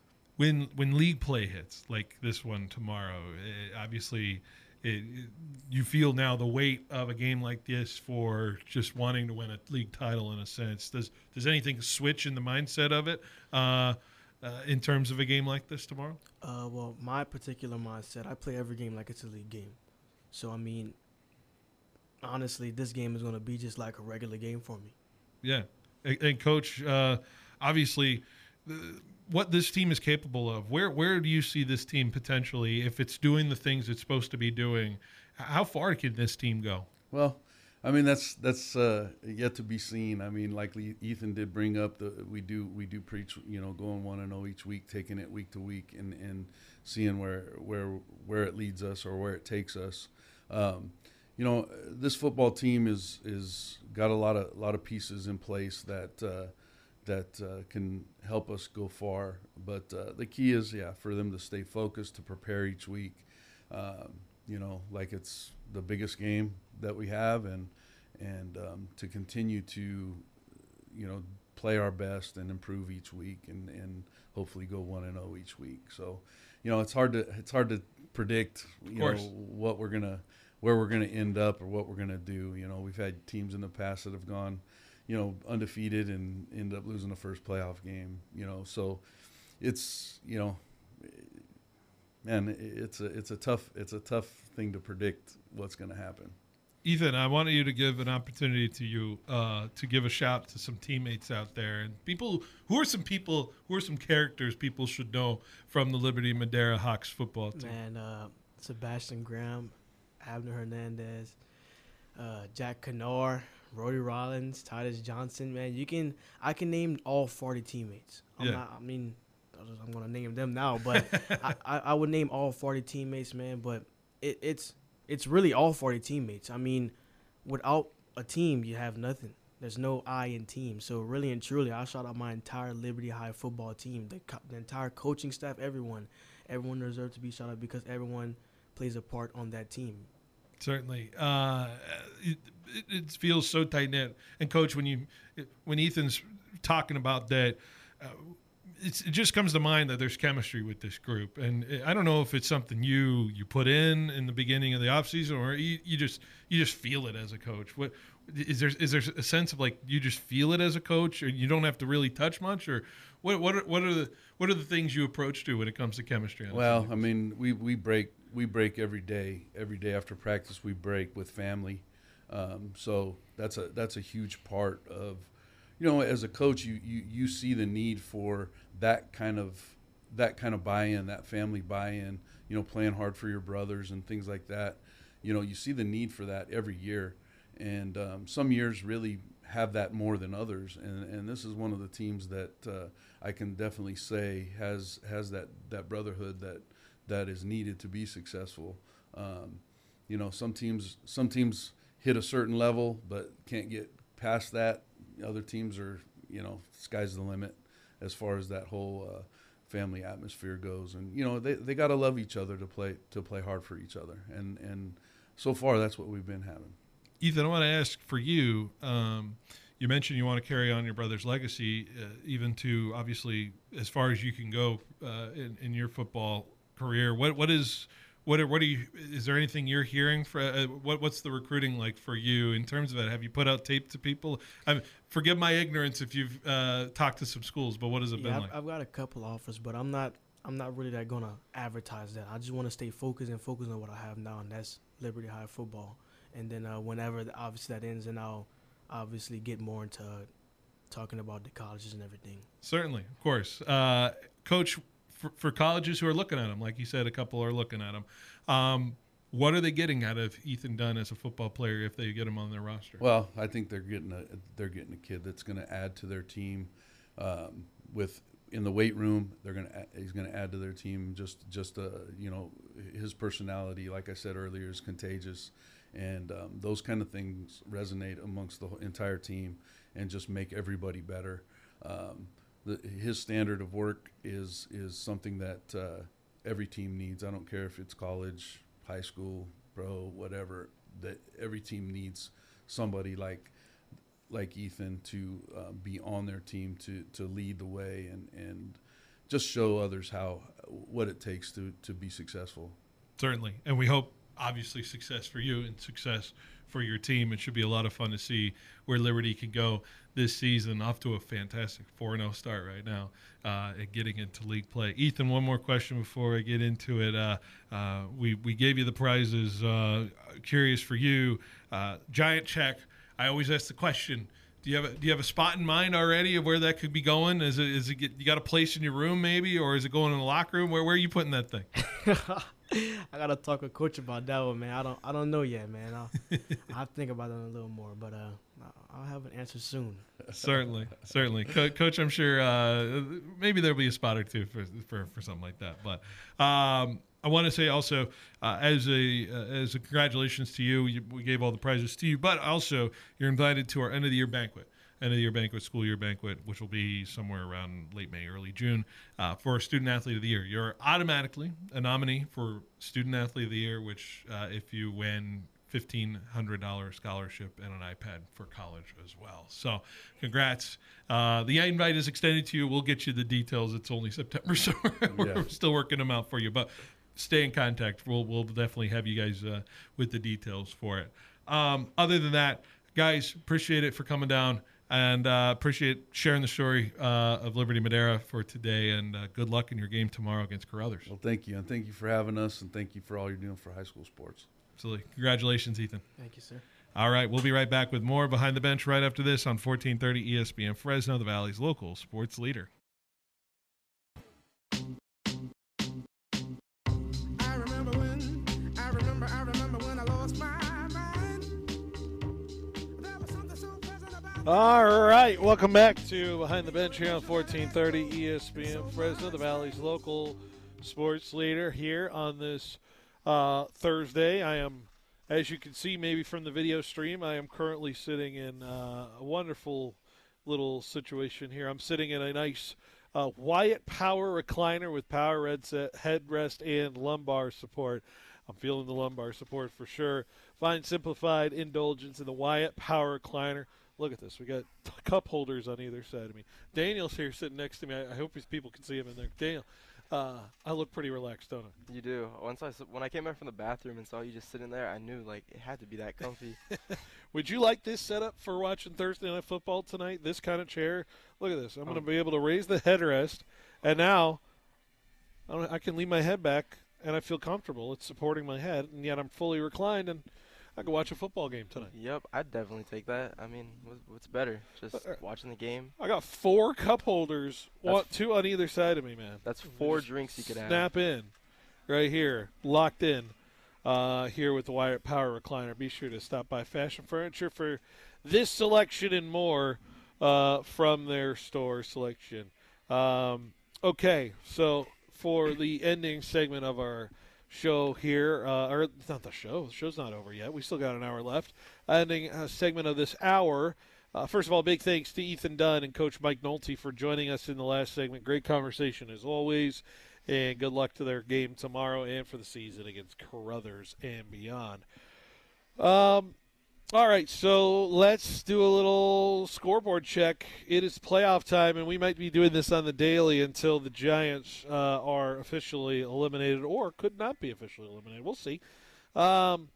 When when league play hits like this one tomorrow, it, obviously. It, it, you feel now the weight of a game like this for just wanting to win a league title in a sense. Does does anything switch in the mindset of it uh, uh, in terms of a game like this tomorrow? Uh, well, my particular mindset, I play every game like it's a league game. So, I mean, honestly, this game is going to be just like a regular game for me. Yeah. And, and Coach, uh, obviously, uh, what this team is capable of. Where where do you see this team potentially, if it's doing the things it's supposed to be doing? How far can this team go? Well, I mean, that's that's uh, yet to be seen. I mean, like Ethan did bring up, the we do we do preach, you know, going one and zero each week, taking it week to week, and, and seeing where where where it leads us or where it takes us. Um, you know, this football team is is got a lot of a lot of pieces in place that. Uh, that uh, can help us go far. But uh, the key is, yeah, for them to stay focused, to prepare each week, um, you know, like it's the biggest game that we have, and and um, to continue to, you know, play our best and improve each week, and, and hopefully go one and oh each week. So, you know, it's hard to it's hard to predict, you know, what we're gonna where we're gonna end up or what we're gonna do. You know, we've had teams in the past that have gone, you know, undefeated and end up losing the first playoff game, you know. So it's, you know, man, it's a it's a tough it's a tough thing to predict what's going to happen. Ethan, I wanted you to give an opportunity to you uh, to give a shout to some teammates out there and people. Who are some people? Who are some characters people should know from the Liberty Madera Hawks football team? Man, uh, Sebastian Graham, Abner Hernandez, uh, Jack Kennard, Roddy Rollins, Titus Johnson. Man, you can I can name all forty teammates. I'm Yeah. not, I mean, I'm gonna name them now, but I, I, I would name all forty teammates, man. But it, it's it's really all forty teammates. I mean, without a team, you have nothing. There's no I in team. So really and truly, I shout out my entire Liberty High football team, the, co- the entire coaching staff, everyone. Everyone deserves to be shout out because everyone plays a part on that team. Certainly, uh, it, it feels so tight knit. And Coach, when you when Ethan's talking about that, uh, it's, it just comes to mind that there's chemistry with this group. And I don't know if it's something you you put in in the beginning of the offseason or you, you just you just feel it as a coach. What is there is there a sense of like you just feel it as a coach, or you don't have to really touch much, or what what are, what are the what are the things you approach to when it comes to chemistry? Well, I mean, we, we break we break every day. Every day after practice, we break with family. Um, so that's a that's a huge part of, you know, as a coach, you, you, you see the need for that kind of that kind of buy-in, that family buy-in. You know, playing hard for your brothers and things like that. You know, you see the need for that every year, and um, some years really have that more than others. And, and this is one of the teams that uh, I can definitely say has has that, that brotherhood that that is needed to be successful. Um, you know, some teams some teams hit a certain level but can't get past that. Other teams are, you know, sky's the limit as far as that whole uh, family atmosphere goes. And you know, they they got to love each other to play to play hard for each other. And and so far that's what we've been having. Ethan, I want to ask for you. Um, you mentioned you want to carry on your brother's legacy, uh, even to obviously as far as you can go uh, in, in your football career. What what is what are, what are you? Is there anything you're hearing for uh, what what's the recruiting like for you in terms of that? Have you put out tape to people? I mean, forgive my ignorance if you've uh, talked to some schools, but what has it Yeah, been I've, like? I've got a couple offers, but I'm not I'm not really that gonna advertise that. I just want to stay focused and focus on what I have now, and that's Liberty High football. And then uh, whenever the, obviously that ends, and I'll obviously get more into talking about the colleges and everything. Certainly, of course. Uh, Coach, for, for colleges who are looking at him, like you said, a couple are looking at him. Um, what are they getting out of Ethan Dunn as a football player if they get him on their roster? Well, I think they're getting a they're getting a kid that's going to add to their team. Um, with in the weight room, they're going to he's going to add to their team. Just just uh, you know, his personality, like I said earlier, is contagious. And um, those kind of things resonate amongst the entire team and just make everybody better. Um, the, his standard of work is is something that uh, every team needs. I don't care if it's college, high school, pro, whatever. That every team needs somebody like like Ethan to uh, be on their team to to lead the way and and just show others how what it takes to to be successful. Certainly, and we hope. Obviously success for you and success for your team. It should be a lot of fun to see where Liberty can go this season. Off to a fantastic four and oh start right now uh, and getting into league play. Ethan, one more question before I get into it. Uh, uh, we, we gave you the prizes. Uh, curious for you, uh, giant check. I always ask the question, do you have a, do you have a spot in mind already of where that could be going? Is it, is it get, you got a place in your room maybe, or is it going in the locker room? Where, where are you putting that thing? I gotta talk with Coach about that one, man. I don't, I don't know yet, man. I'll, I'll have to think about that a little more, but uh, I'll have an answer soon. Certainly, certainly, Co- Coach. I'm sure uh, maybe there'll be a spot or two for for, for something like that. But um, I want to say also, uh, as a uh, as a congratulations to you, you, we gave all the prizes to you, but also you're invited to our end of the year banquet. End of the year banquet, school year banquet, which will be somewhere around late May, early June, uh, for Student Athlete of the Year. You're automatically a nominee for Student Athlete of the Year, which uh, if you win fifteen hundred dollars scholarship and an iPad for college as well. So congrats. Uh, the invite is extended to you. We'll get you the details. It's only September, so we're Yeah. still working them out for you. But stay in contact. We'll, we'll definitely have you guys uh, with the details for it. Um, other than that, guys, appreciate it for coming down. And uh, appreciate sharing the story uh, of Liberty Madera for today. And uh, good luck in your game tomorrow against Carruthers. Well, thank you, and thank you for having us, and thank you for all you're doing for high school sports. Absolutely. Congratulations, Ethan. Thank you, sir. All right, we'll be right back with more Behind the Bench right after this on fourteen thirty E S P N Fresno, the Valley's local sports leader. I remember when, I remember, I remember when I lost my mind. There was something so pleasant about All right, welcome back to Behind the Bench here on fourteen thirty E S P N Fresno, the Valley's local sports leader here on this uh, Thursday. I am, as you can see maybe from the video stream, I am currently sitting in uh, a wonderful little situation here. I'm sitting in a nice uh, Wyatt Power recliner with power headset, headrest, and lumbar support. I'm feeling the lumbar support for sure. Find simplified indulgence in the Wyatt Power recliner. Look at this. We got cup holders on either side of me. Daniel's here sitting next to me. I, I hope these people can see him in there. Daniel, uh, I look pretty relaxed, don't I? You do. Once I s- when I came back from the bathroom and saw you just sitting there, I knew like it had to be that comfy. Would you like this setup for watching Thursday Night Football tonight? This kind of chair? Look at this. I'm going to Um, be able to raise the headrest, and now I don't- I can lean my head back, and I feel comfortable. It's supporting my head, and yet I'm fully reclined, and I can watch a football game tonight. Yep, I'd definitely take that. I mean, what's, what's better? Just Uh, watching the game. I got four cup holders, That's- one, two on either side of me, man. That's four Just drinks you could have. Snap in, right here, locked in, uh, here with the Wyatt Power recliner. Be sure to stop by Fashion Furniture for this selection and more uh, from their store selection. Um, okay, so for the ending segment of our show here, uh, or not the show, the show's not over yet. We still got an hour left. Ending uh, segment of this hour. Uh, first of all, big thanks to Ethan Dunn and Coach Mike Nolte for joining us in the last segment. Great conversation as always, and good luck to their game tomorrow and for the season against Carruthers and beyond. Um, all right, so let's do a little scoreboard check. It is playoff time, and we might be doing this on the daily until the Giants uh, are officially eliminated or could not be officially eliminated. We'll see. Um,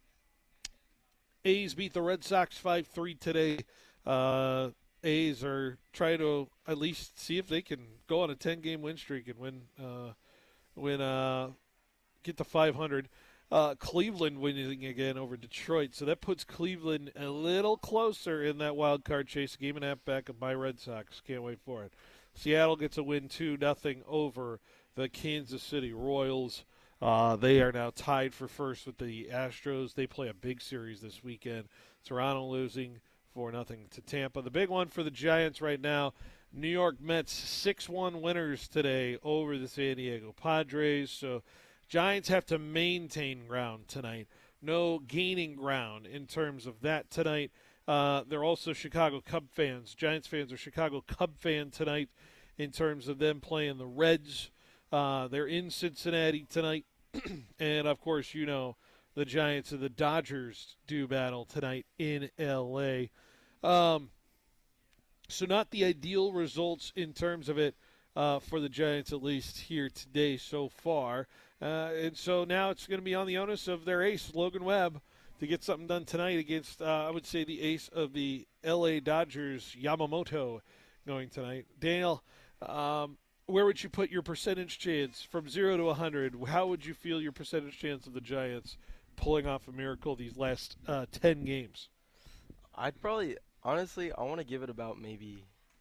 A's beat the Red Sox five three today. Uh, A's are trying to at least see if they can go on a ten-game win streak and win, uh, win, uh, get to five hundred. Uh, Cleveland winning again over Detroit, so that puts Cleveland a little closer in that wild card chase. A game and a half back of my Red Sox. Can't wait for it. Seattle gets a win two nothing over the Kansas City Royals. Uh, they are now tied for first with the Astros. They play a big series this weekend. Toronto losing four nothing to Tampa. The big one for the Giants right now, New York Mets six one winners today over the San Diego Padres. So Giants have to maintain ground tonight. No gaining ground in terms of that tonight. Uh, they're also Chicago Cub fans. Giants fans are Chicago Cub fan tonight in terms of them playing the Reds. Uh, they're in Cincinnati tonight. And, of course, you know the Giants and the Dodgers do battle tonight in L A. Um, so not the ideal results in terms of it uh, for the Giants, at least here today so far. Uh, and so now it's going to be on the onus of their ace, Logan Webb, to get something done tonight against, uh, I would say, the ace of the L A Dodgers, Yamamoto, going tonight. Daniel, um, where would you put your percentage chance from zero to one hundred? How would you feel your percentage chance of the Giants pulling off a miracle these last uh, ten games? I'd probably, honestly, I want to give it about maybe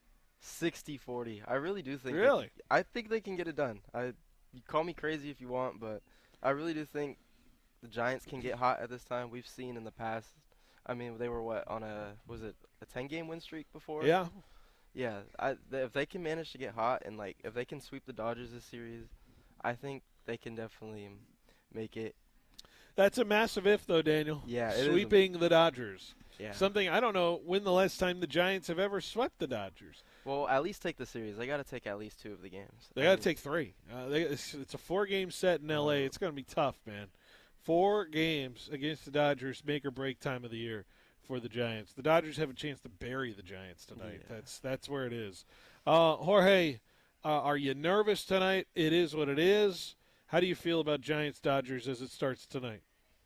sixty forty. I really do think. Really? They, I think they can get it done. I, you call me crazy if you want, but I really do think the Giants can get hot at this time. We've seen in the past. I mean, they were what on a was it a ten-game win streak before? Yeah. Yeah. I, th- if they can manage to get hot and like if they can sweep the Dodgers this series, I think they can definitely make it. That's a massive if, though, Daniel. Yeah, it is a- Sweeping the Dodgers. Yeah. Something, I don't know when the last time the Giants have ever swept the Dodgers. Well, at least take the series. They got to take at least two of the games. They I got to mean, take three. Uh, they, it's, it's a four-game set in L A. It's going to be tough, man. Four games against the Dodgers, make or break time of the year for the Giants. The Dodgers have a chance to bury the Giants tonight. Yeah. That's that's where it is. Uh, Jorge, uh, are you nervous tonight? It is what it is. How do you feel about Giants Dodgers as it starts tonight?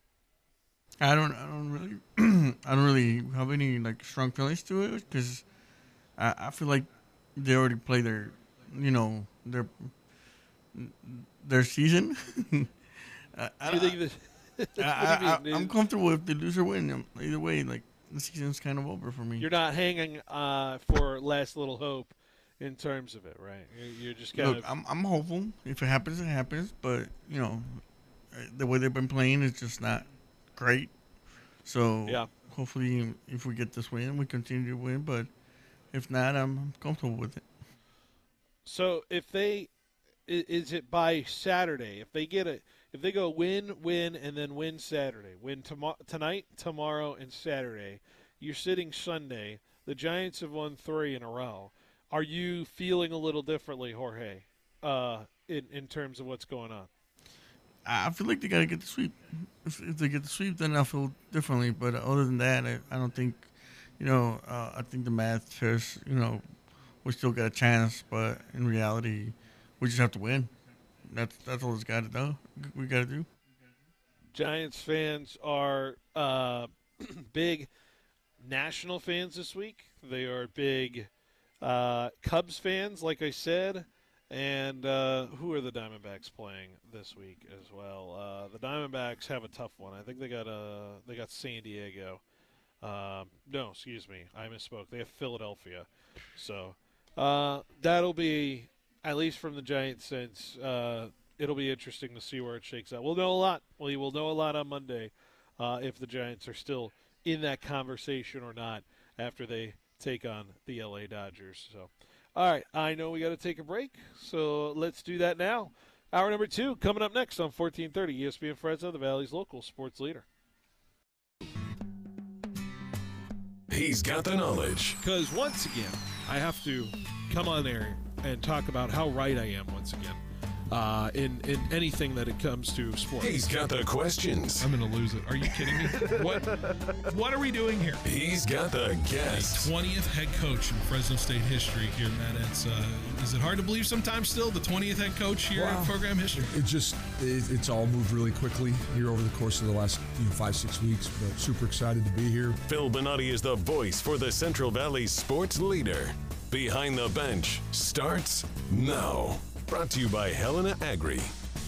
I don't, I don't really, I don't really have any like strong feelings to it because I, I feel like they already played their, you know, their their season. I, I, You think that I, I, I, I'm comfortable if they lose or win. Either way, like the season's kind of over for me. You're not hanging uh, for last little hope in terms of it, right? You're, you're just kind Look, of. I'm I'm hopeful. If it happens, it happens. But you know, the way they've been playing is just not great. So yeah. hopefully, if we get this win, we continue to win. But if not, I'm, I'm comfortable with it. So if they, is it by Saturday? If they get it, if they go win, win, and then win Saturday, win tomorrow, tonight, tomorrow, and Saturday, you're sitting Sunday. The Giants have won three in a row. Are you feeling a little differently, Jorge, uh, in in terms of what's going on? I feel like they got to get the sweep. If, if they get the sweep, then I'll feel differently. But other than that, I, I don't think, you know, uh, I think the math says, you know, we still got a chance. But in reality, we just have to win. That's that's all it's got to do. We got to do. Giants fans are uh, big national fans this week. They are big uh, Cubs fans, like I said. And uh, who are the Diamondbacks playing this week as well? Uh, the Diamondbacks have a tough one. I think they got uh, they got San Diego. Um, no, excuse me, I misspoke. They have Philadelphia. So uh, that'll be, at least from the Giants' sense, uh, it'll be interesting to see where it shakes out. We'll know a lot. We will know a lot on Monday uh, if the Giants are still in that conversation or not after they take on the L A Dodgers. So. All right, I know we got to take a break, so let's do that now. Hour number two coming up next on fourteen thirty E S P N Fresno, the Valley's local sports leader. He's got the knowledge. Because once again, I have to come on there and talk about how right I am once again uh, in, in anything that it comes to sports. He's got the questions. I'm going to lose it. Are you kidding me? What What are we doing here? He's got the guests. twentieth head coach in Fresno State history here, Matt. It's, uh, is it hard to believe sometimes still, the twentieth head coach here Wow. in program history? It just, it, it's all moved really quickly here over the course of the last you know, five, six weeks, but super excited to be here. Phil Bonatti is the voice for the Central Valley sports leader. Behind the Bench starts now. Brought to you by Helena Agri.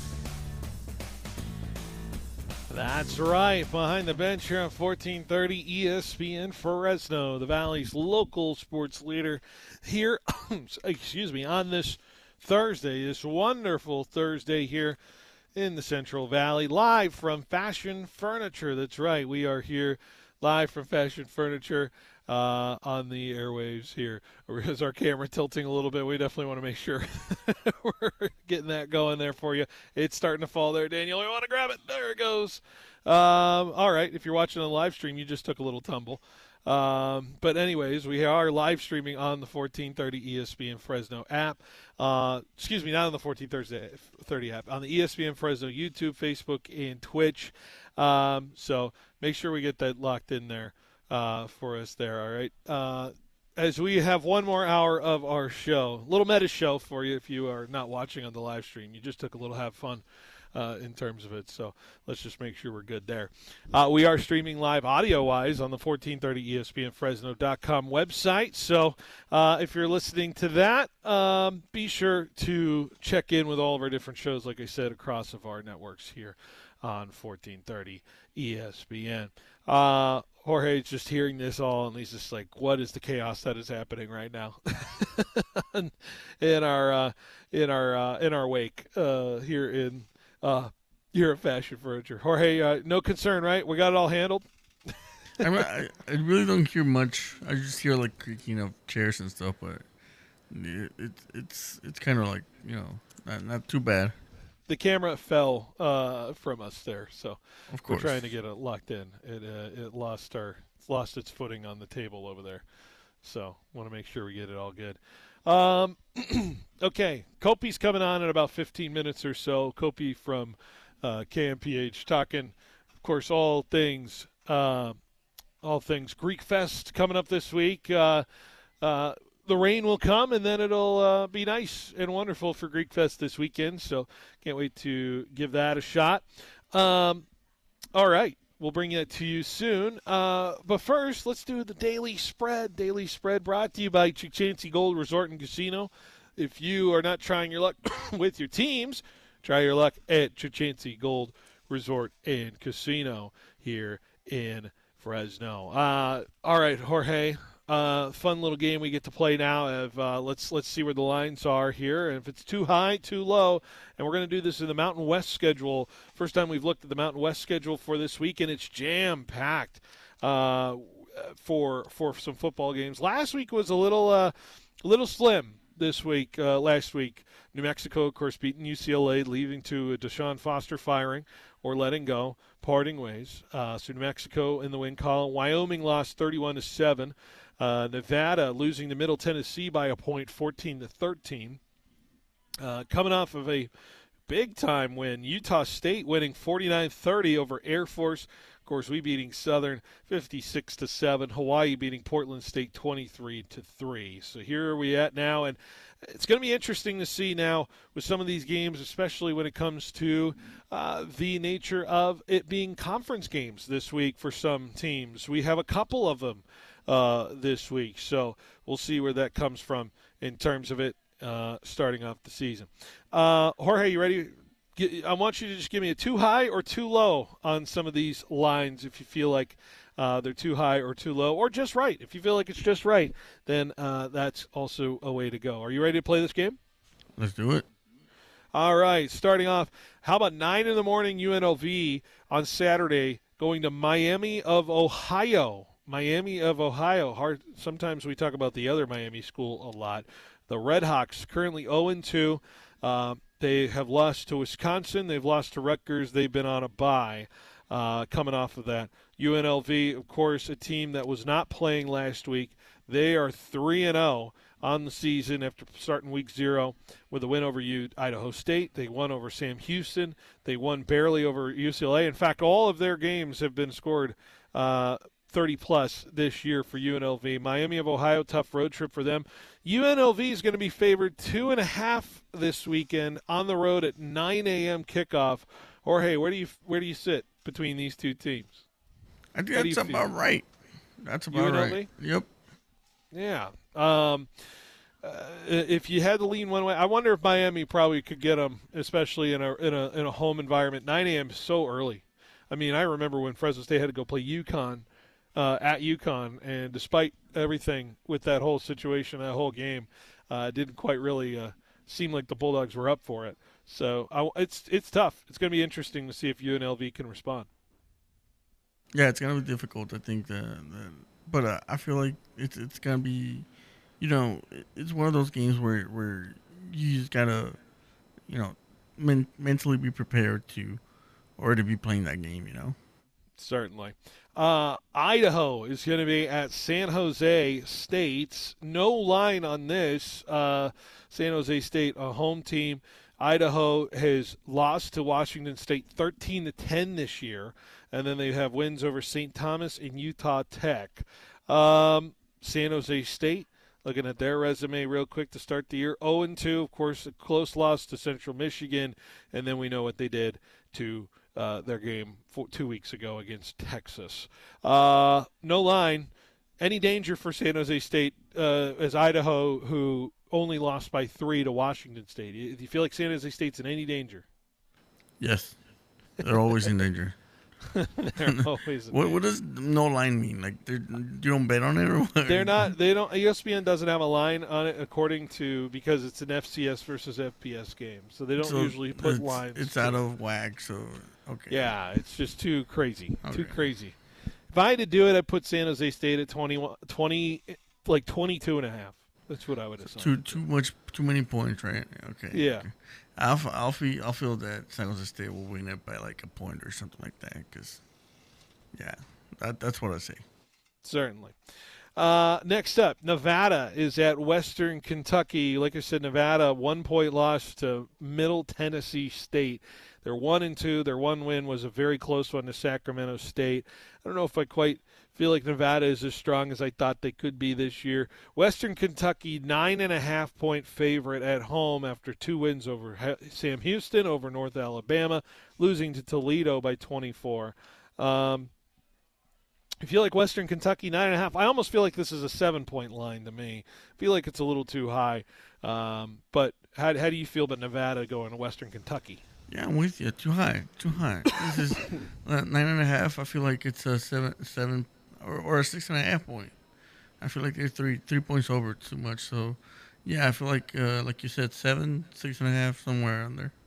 That's right. Behind the Bench here on fourteen thirty E S P N Fresno, the Valley's local sports leader here, excuse me, on this Thursday, this wonderful Thursday here in the Central Valley, live from Fashion Furniture. That's right. We are here live from Fashion Furniture uh, on the airwaves here. Is our camera tilting a little bit? We definitely want to make sure we're getting that going there for you. It's starting to fall there, Daniel. We want to grab it. There it goes. Um, all right. If you're watching on the live stream, you just took a little tumble. Um, but anyways, we are live streaming on the fourteen thirty E S P N Fresno app. Uh, excuse me, not on the fourteen thirty app, on the E S P N Fresno YouTube, Facebook, and Twitch. Um, so make sure we get that locked in there uh, for us there, all right? Uh, as we have one more hour of our show, little meta show for you if you are not watching on the live stream. You just took a little have fun. Uh, in terms of it, so let's just make sure we're good there. Uh, we are streaming live audio-wise on the fourteen thirty E S P N Fresno dot com website, so uh, if you're listening to that, um, be sure to check in with all of our different shows, like I said, across of our networks here on fourteen thirty E S P N. Uh, Jorge's just hearing this all, and he's just like, what is the chaos that is happening right now in our uh, in our uh, in our wake uh, here in Uh, you're a Fashion Furniture. Jorge, uh, no concern, right? We got it all handled? I, mean, I, I really don't hear much. I just hear, like, creaking of chairs and stuff, but it, it, it's it's kind of like, you know, not, not too bad. The camera fell uh, from us there, so of course. We're trying to get it locked in. It uh, it lost our lost its footing on the table over there, so want to make sure we get it all good. Um, okay, Kopi's coming on in about fifteen minutes or so. Kopi from uh, K M P H talking, of course, all things, uh, all things Greek Fest coming up this week. Uh, uh, the rain will come, and then it'll uh, be nice and wonderful for Greek Fest this weekend. So can't wait to give that a shot. Um, all right. We'll bring that to you soon. Uh, but first, let's do the Daily Spread. Daily Spread brought to you by Chukchansi Gold Resort and Casino. If you are not trying your luck with your teams, try your luck at Chukchansi Gold Resort and Casino here in Fresno. Uh, all right, Jorge. Uh, fun little game we get to play now. Of uh, let's let's see where the lines are here, and if it's too high, too low, and we're going to do this in the Mountain West schedule. First time we've looked at the Mountain West schedule for this week, and it's jam packed uh, for for some football games. Last week was a little uh, a little slim. This week, uh, last week, New Mexico, of course, beating U C L A, leading to a Deshaun Foster firing or letting go, parting ways. Uh, so New Mexico in the win column. Wyoming lost thirty-one to seven. Uh, Nevada losing to Middle Tennessee by a point, fourteen to thirteen. Uh, coming off of a big-time win, Utah State winning forty-nine thirty over Air Force. Of course, we beating Southern fifty-six to seven. Hawaii beating Portland State twenty-three to three. So here are we at now, and it's going to be interesting to see now with some of these games, especially when it comes to uh, the nature of it being conference games this week for some teams. We have a couple of them uh, this week, so we'll see where that comes from in terms of it uh, starting off the season. Uh, Jorge, you ready? I want you to just give me a too high or too low on some of these lines if you feel like uh, they're too high or too low, or just right. If you feel like it's just right, then uh, that's also a way to go. Are you ready to play this game? Let's do it. All right, starting off, how about nine in the morning U N L V on Saturday going to Miami of Ohio. Miami of Ohio. Hard. Sometimes we talk about the other Miami school a lot. The Redhawks currently oh and two. Uh, they have lost to Wisconsin. They've lost to Rutgers. They've been on a bye uh, coming off of that. U N L V, of course, a team that was not playing last week. They are three and oh on the season after starting week zero with a win over U- Idaho State. They won over Sam Houston. They won barely over U C L A. In fact, all of their games have been scored uh, thirty plus this year for U N L V. Miami of Ohio, tough road trip for them. U N L V is going to be favored two and a half this weekend on the road at nine a.m. kickoff. Jorge, where do you where do you sit between these two teams? I think that's about right. That's about right. Yep. Yeah. Um, uh, if you had to lean one way, I wonder if Miami probably could get them, especially in a in a in a home environment. nine a.m. is so early. I mean, I remember when Fresno State had to go play UConn uh, at UConn, and despite everything with that whole situation, that whole game, uh, it didn't quite really uh, seem like the Bulldogs were up for it. So I, it's it's tough. It's going to be interesting to see if U N L V can respond. Yeah, it's going to be difficult, I think. The, the, but uh, I feel like it's it's going to be, you know, it's one of those games where, where you just got to, you know, men- mentally be prepared to, or to be playing that game, you know. Certainly. Uh, Idaho is going to be at San Jose State. No line on this. Uh, San Jose State, a home team. Idaho has lost to Washington State thirteen to ten this year, and then they have wins over Saint Thomas and Utah Tech. Um, San Jose State, looking at their resume real quick to start the year, oh and two, of course, a close loss to Central Michigan, and then we know what they did to uh, their game four, two weeks ago against Texas. Uh, no line. Any danger for San Jose State uh, as Idaho, who only lost by three to Washington State? Do you feel like San Jose State's in any danger? Yes. They're always in danger. They're always in what, danger. what does no line mean? Like, you don't bet on it? Or what? They're not. They don't. E S P N doesn't have a line on it according to, because it's an F C S versus F P S game. So they don't So usually put it's, lines. It's to out it. of whack, so, okay. Yeah, it's just too crazy. Okay. Too crazy. If I had to do it, I'd put San Jose State at twenty, twenty, like twenty-two and a half. That's what I would assume. Too too much, too many points, right? Okay. Yeah. Okay. I'll I'll feel I'll feel that San Jose State will win it by like a point or something like that. Because, yeah, that that's what I say. Certainly. Uh, next up, Nevada is at Western Kentucky. Like I said, Nevada one point loss to Middle Tennessee State. They're one and two. Their one win was a very close one to Sacramento State. I don't know if I quite feel like Nevada is as strong as I thought they could be this year. Western Kentucky, nine and a half point favorite at home after two wins over Sam Houston, over North Alabama, losing to Toledo by twenty-four. Um, I feel like Western Kentucky, nine and a half. I almost feel like this is a seven-point line to me. I feel like it's a little too high. Um, but how, how do you feel about Nevada going to Western Kentucky? Yeah, I'm with you. Too high. Too high. This is uh, nine and a half. I feel like it's a seven, seven, or, or a six and a half point. I feel like they're three, three points over too much. So, yeah, I feel like, uh, like you said, seven, six and a half, somewhere on there.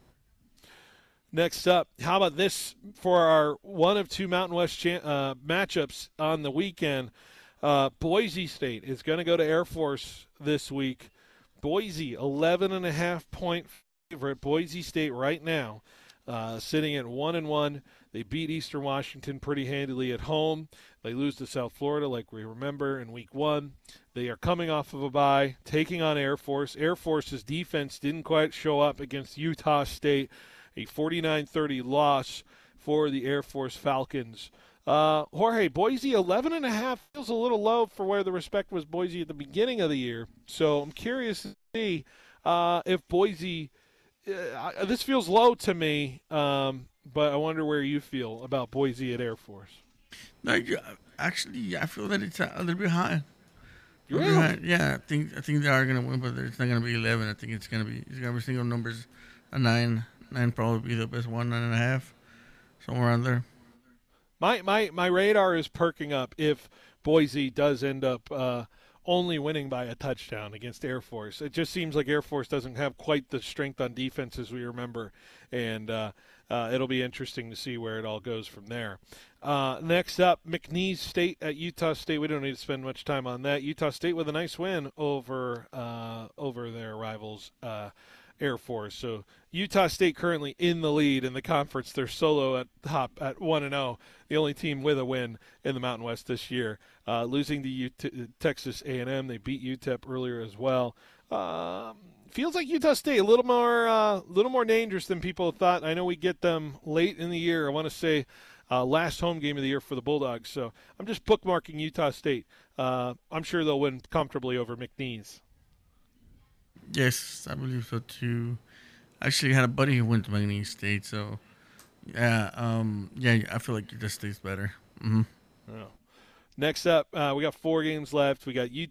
Next up, how about this for our one of two Mountain West cha- uh, matchups on the weekend? Uh, Boise State is going to go to Air Force this week. Boise, eleven and a half point favorite. Boise State right now, uh, sitting at one and one. They beat Eastern Washington pretty handily at home. They lose to South Florida, like we remember in week one. They are coming off of a bye, taking on Air Force. Air Force's defense didn't quite show up against Utah State. A forty-nine thirty loss for the Air Force Falcons. Uh, Jorge, Boise eleven and a half feels a little low for where the respect was Boise at the beginning of the year. So I'm curious to see uh, if Boise uh, – this feels low to me, um, but I wonder where you feel about Boise at Air Force. Like, uh, actually, I feel that it's a little bit high. You Really? really? Yeah, I think I think they are gonna win, but it's not gonna be eleven. I think it's gonna be it's gonna be single numbers, a nine. Nine probably be the best one, nine and a half, somewhere around there. My my my radar is perking up if Boise does end up uh, only winning by a touchdown against Air Force. It just seems like Air Force doesn't have quite the strength on defense as we remember, and uh, uh, it'll be interesting to see where it all goes from there. Uh, next up, McNeese State at Utah State. We don't need to spend much time on that. Utah State with a nice win over uh, over their rivals. Uh, Air Force. So Utah State currently in the lead in the conference. They're solo at top at one and oh, the only team with a win in the Mountain West this year. Uh, losing to U T- Texas A and M. They beat U T E P earlier as well. Um, feels like Utah State a little more uh, little more dangerous than people thought. I know we get them late in the year. I want to say uh, last home game of the year for the Bulldogs. So I'm just bookmarking Utah State. Uh, I'm sure they'll win comfortably over McNeese. Yes, I believe so too. I actually had a buddy who went to McNeese State, so yeah, um, yeah, I feel like Utah State's better. Mm-hmm. Oh. Next up, uh, we got four games left. We got U-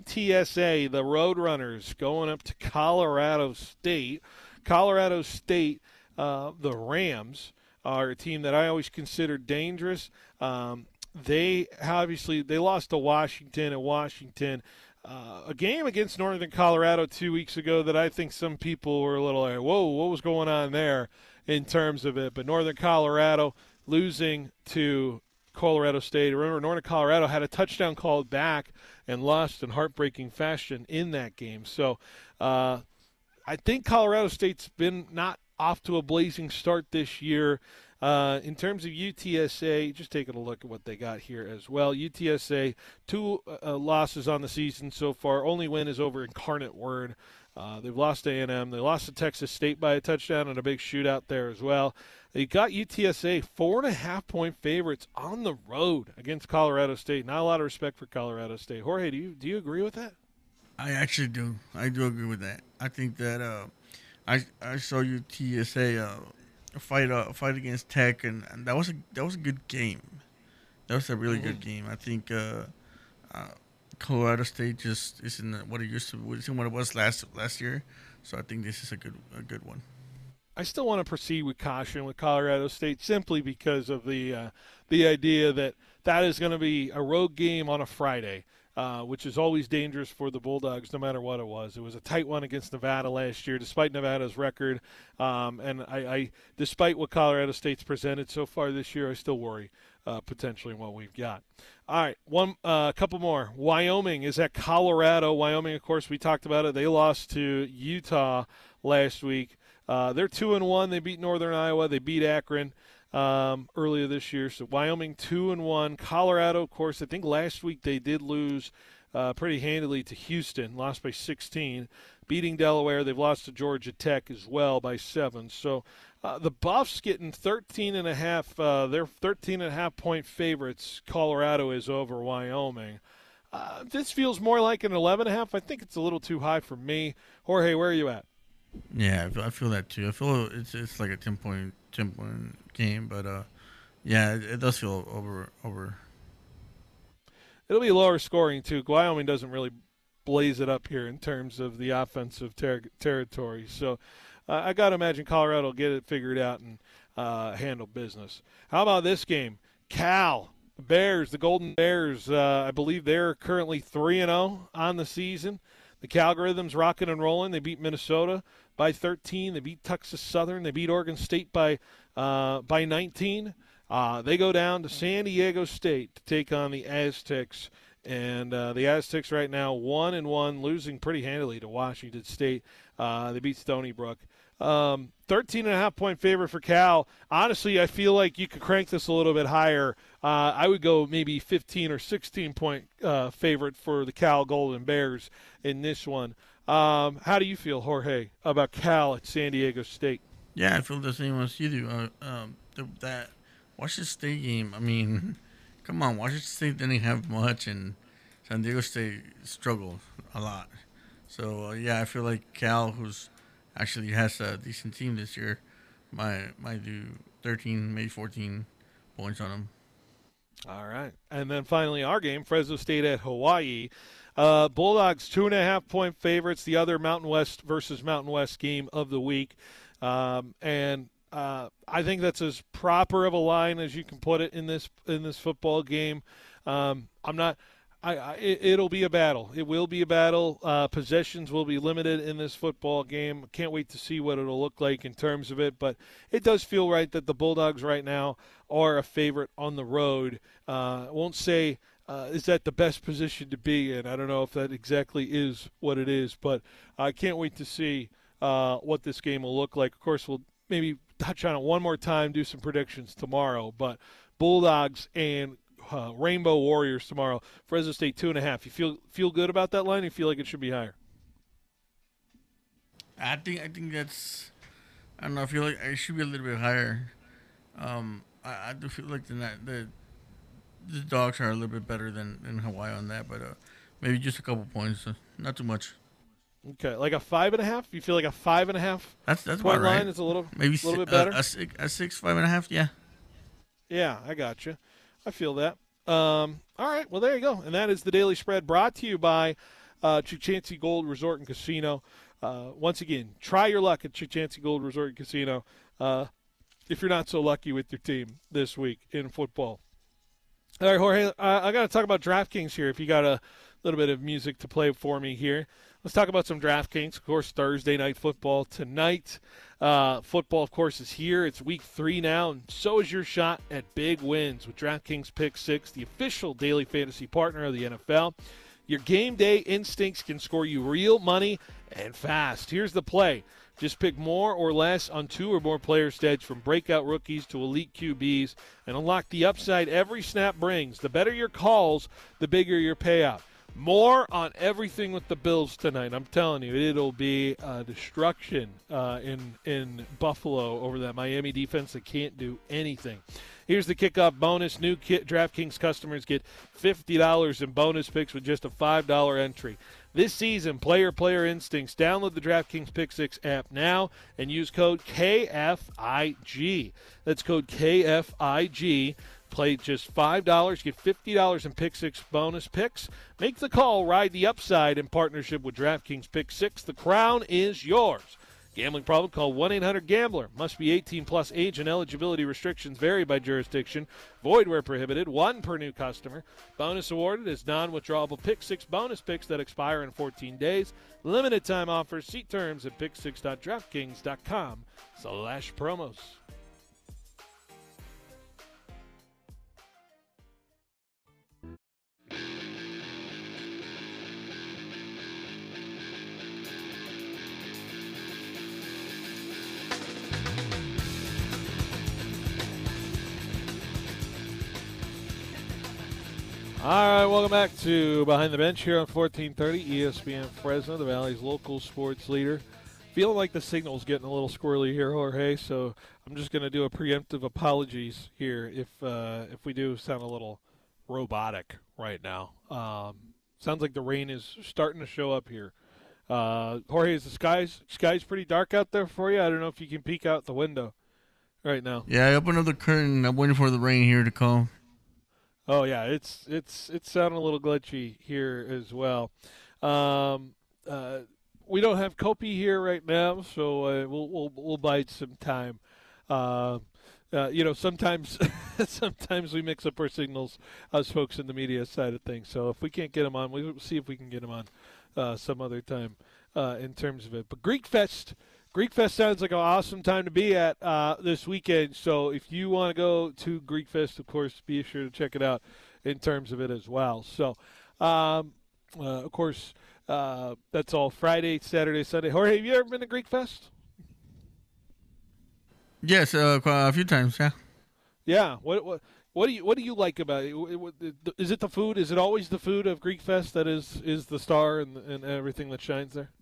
UTSA, the Roadrunners, going up to Colorado State. Colorado State, uh, the Rams, are a team that I always considered dangerous. Um, they obviously they lost to Washington at Washington. Uh, a game against Northern Colorado two weeks ago that I think some people were a little like, whoa, what was going on there in terms of it? But Northern Colorado losing to Colorado State. Remember, Northern Colorado had a touchdown called back and lost in heartbreaking fashion in that game. So uh, I think Colorado State's been not off to a blazing start this year. Uh, in terms of U T S A, just taking a look at what they got here as well. U T S A, two uh, losses on the season so far. Only win is over Incarnate Word. Uh, they've lost to A and M. They lost to Texas State by a touchdown and a big shootout there as well. They got U T S A four and a half point favorites on the road against Colorado State. Not a lot of respect for Colorado State. Jorge, do you do you agree with that? I actually do. I do agree with that. I think that uh, I I saw U T S A uh, fight uh, fight against Tech, and, and that was a that was a good game. That was a really mm-hmm. good game. I think uh, uh, Colorado State just isn't what it used to be, isn't what it was last last year. So I think this is a good a good one. I still want to proceed with caution with Colorado State simply because of the uh, the idea that that is going to be a road game on a Friday. Uh, which is always dangerous for the Bulldogs no matter what it was. It was a tight one against Nevada last year, despite Nevada's record. Um, and I, I, despite what Colorado State's presented so far this year, I still worry uh, potentially in what we've got. All right, one, a uh, couple more. Wyoming is at Colorado. Wyoming, of course, we talked about it. They lost to Utah last week. Uh, they're two and one. They beat Northern Iowa. They beat Akron. Um, earlier this year. So Wyoming two and one. Colorado, of course, I think last week they did lose uh, pretty handily to Houston, lost by sixteen, beating Delaware. They've lost to Georgia Tech as well by seven. So uh, the Buffs getting thirteen and a half. Uh, they're thirteen and a half point favorites. Colorado is over Wyoming. Uh, this feels more like an eleven and a half. I think it's a little too high for me. Jorge, where are you at? Yeah, I feel, I feel that too. I feel it's it's like a ten point ten point game, but uh, yeah, it, it does feel over over. It'll be lower scoring too. Wyoming doesn't really blaze it up here in terms of the offensive ter- territory. So uh, I got to imagine Colorado will get it figured out and uh, handle business. How about this game? Cal, the Bears, the Golden Bears, uh, I believe they're currently three and oh on the season. The Calgorithms rocking and rolling. They beat Minnesota by thirteen. They beat Texas Southern. They beat Oregon State by uh, by nineteen. Uh, they go down to San Diego State to take on the Aztecs. And uh, the Aztecs right now one and one, losing pretty handily to Washington State. Uh, they beat Stony Brook. Um, thirteen and a half point favorite for Cal. Honestly, I feel like you could crank this a little bit higher. Uh, I would go maybe fifteen or sixteen point uh, favorite for the Cal Golden Bears in this one. Um, how do you feel, Jorge, about Cal at San Diego State? Yeah, I feel the same as you do. Uh, um, the, that Washington State game, I mean, come on, Washington State didn't have much, and San Diego State struggled a lot. So, uh, yeah, I feel like Cal, who's actually has a decent team this year, might might do thirteen, maybe fourteen points on them. All right. And then finally our game, Fresno State at Hawaii. Uh, Bulldogs two and a half point favorites, the other Mountain West versus Mountain West game of the week. Um, and uh, I think that's as proper of a line as you can put it in this in this football game. Um, I'm not I, I it, it'll be a battle. It will be a battle. Uh, possessions will be limited in this football game. Can't wait to see what it'll look like in terms of it. But it does feel right that the Bulldogs right now are a favorite on the road. Uh, I won't say uh, is that the best position to be in. I don't know if that exactly is what it is, but I can't wait to see uh, what this game will look like. Of course, we'll maybe touch on it one more time, do some predictions tomorrow. But Bulldogs and Uh, Rainbow Warriors tomorrow. Fresno State two and a half. You feel feel good about that line? You feel like it should be higher? I think I think that's I don't know. I feel like it should be a little bit higher. Um, I, I do feel like the the the Dogs are a little bit better than, than Hawaii on that, but uh, maybe just a couple points, uh, not too much. Okay, like a five and a half. You feel like a five and a half? That's that's point about right. line is a little maybe a little si- bit better. Uh, a, six, a six, five and a half. Yeah. Yeah, I got you. I feel that. Um, all right, well, there you go. And that is the Daily Spread brought to you by uh, Chuchancy Gold Resort and Casino. Uh, once again, try your luck at Chuchancy Gold Resort and Casino uh, if you're not so lucky with your team this week in football. All right, Jorge, uh, I got to talk about DraftKings here if you got a little bit of music to play for me here. Let's talk about some DraftKings. Of course, Thursday night football tonight. Uh, football, of course, is here. It's week three now, and so is your shot at big wins with DraftKings Pick Six, the official daily fantasy partner of the N F L. Your game day instincts can score you real money and fast. Here's the play. Just pick more or less on two or more player stats from breakout rookies to elite Q Bs and unlock the upside every snap brings. The better your calls, the bigger your payout. More on everything with the Bills tonight. I'm telling you, it'll be a destruction uh, in in Buffalo over that Miami defense that can't do anything. Here's the kickoff bonus. New kit, DraftKings customers get fifty dollars in bonus picks with just a five dollars entry. This season, player player instincts. Download the DraftKings Pick Six app now and use code K F I G. That's code K F I G. Play just five dollars, get fifty dollars in Pick Six bonus picks. Make the call, ride the upside in partnership with DraftKings Pick Six. The crown is yours. Gambling problem? Call one eight hundred gambler. Must be eighteen plus, age and eligibility restrictions vary by jurisdiction. Void where prohibited. One per new customer. Bonus awarded is non-withdrawable Pick Six bonus picks that expire in fourteen days. Limited time offers. See terms at pick six dot draftkings dot com slash promos. All right, welcome back to Behind the Bench here on fourteen thirty E S P N Fresno, the Valley's local sports leader. Feeling like the signal's getting a little squirrely here, Jorge, so I'm just going to do a preemptive apologies here if uh, if we do sound a little robotic right now. Um, sounds like the rain is starting to show up here. Uh, Jorge, is the skies skies pretty dark out there for you? I don't know if you can peek out the window right now. Yeah, I opened up the curtain. I'm waiting for the rain here to come. Oh yeah, it's it's it's sounding a little glitchy here as well. Um, uh, we don't have Kopi here right now, so uh, we'll we'll we'll bide some time. Uh, uh, you know, sometimes sometimes we mix up our signals, us folks in the media side of things. So if we can't get him on, we'll see if we can get him on uh, some other time uh, in terms of it. But Greek Fest. Greek Fest sounds like an awesome time to be at uh, this weekend. So if you want to go to Greek Fest, of course, be sure to check it out in terms of it as well. So, um, uh, of course, uh, that's all Friday, Saturday, Sunday. Jorge, have you ever been to Greek Fest? Yes, uh, quite a few times, yeah. Yeah. What what what do you what do you like about it? Is it the food? Is it always the food of Greek Fest that is is the star and and everything that shines there?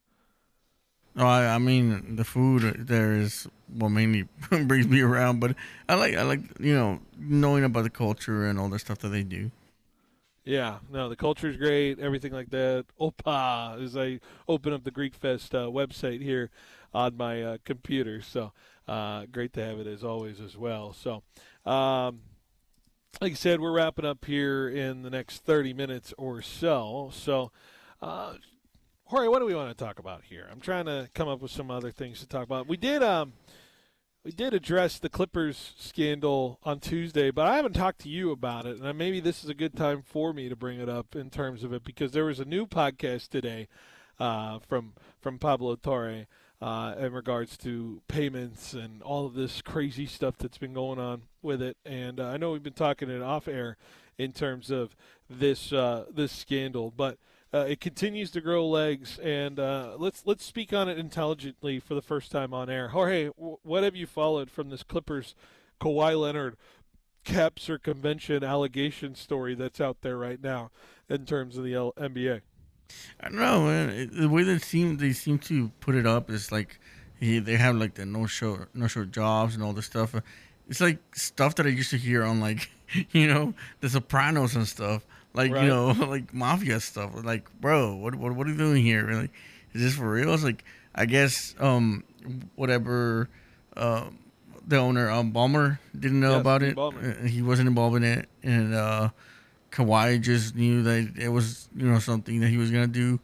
No, I, I mean the food there is what mainly brings me around, but I like I like you know knowing about the culture and all the stuff that they do. Yeah, no, the culture is great, everything like that. Opa, as I open up the Greek Fest uh, website here on my uh, computer, so uh, great to have it as always as well. So, um, like I said, we're wrapping up here in the next thirty minutes or so. So. Uh, Jorge, what do we want to talk about here? I'm trying to come up with some other things to talk about. We did um, we did address the Clippers scandal on Tuesday, but I haven't talked to you about it, and maybe this is a good time for me to bring it up in terms of it, because there was a new podcast today uh, from from Pablo Torre uh, in regards to payments and all of this crazy stuff that's been going on with it. And uh, I know we've been talking it off air in terms of this uh, this scandal, but Uh, it continues to grow legs, and uh, let's let's speak on it intelligently for the first time on air. Jorge, w- what have you followed from this Clippers Kawhi Leonard cap circumvention allegation story that's out there right now in terms of the L- N B A? I don't know, man. It, the way they seem they seem to put it up is like he, they have like the no show no show jobs and all this stuff. It's like stuff that I used to hear on like you know The Sopranos and stuff. Like, right. you know, like mafia stuff. Like, bro, what what what are you doing here? Like, is this for real? It's like, I guess, um, whatever, uh, the owner, um, Ballmer didn't know yes, about it. Uh, he wasn't involved in it. And uh, Kawhi just knew that it was, you know, something that he was going to do.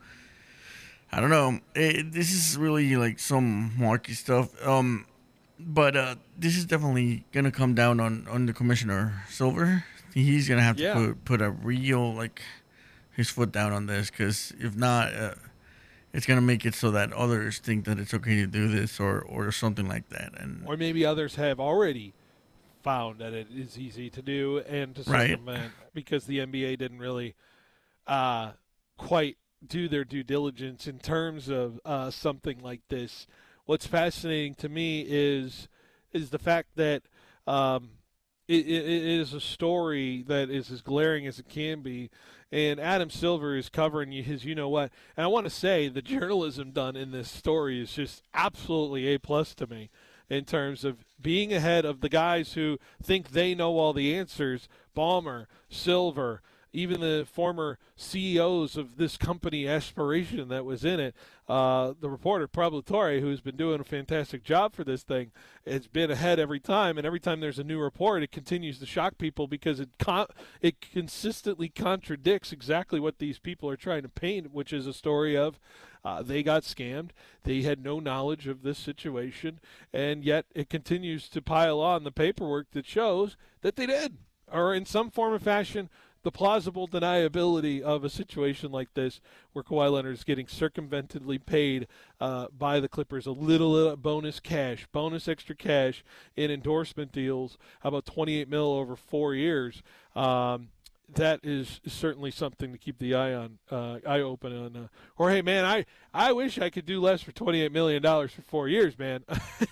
I don't know. It, this is really like some marky stuff. Um, but uh, this is definitely going to come down on, on the Commissioner Silver. He's going to have to yeah. put, put a real, like, his foot down on this, because if not, uh, it's going to make it so that others think that it's okay to do this or, or something like that. And Or maybe others have already found that it is easy to do and to circumvent right. because the N B A didn't really uh, quite do their due diligence in terms of uh, something like this. What's fascinating to me is is the fact that um, – It, it, it is a story that is as glaring as it can be, and Adam Silver is covering his you-know-what. And I want to say the journalism done in this story is just absolutely A-plus to me in terms of being ahead of the guys who think they know all the answers, Ballmer, Silver, even the former C E Os of this company, Aspiration, that was in it. Uh, the reporter, Pablo Torre, who's been doing a fantastic job for this thing, has been ahead every time. And every time there's a new report, it continues to shock people because it con- it consistently contradicts exactly what these people are trying to paint, which is a story of uh, they got scammed. They had no knowledge of this situation. And yet it continues to pile on the paperwork that shows that they did, or in some form or fashion, the plausible deniability of a situation like this where Kawhi Leonard is getting circumventedly paid uh, by the Clippers a little, little bonus cash, bonus extra cash in endorsement deals, how about twenty-eight mil over four years. Um, that is certainly something to keep the eye on, uh, eye open on. Uh, Jorge, man, I, I wish I could do less for twenty-eight million dollars for four years, man.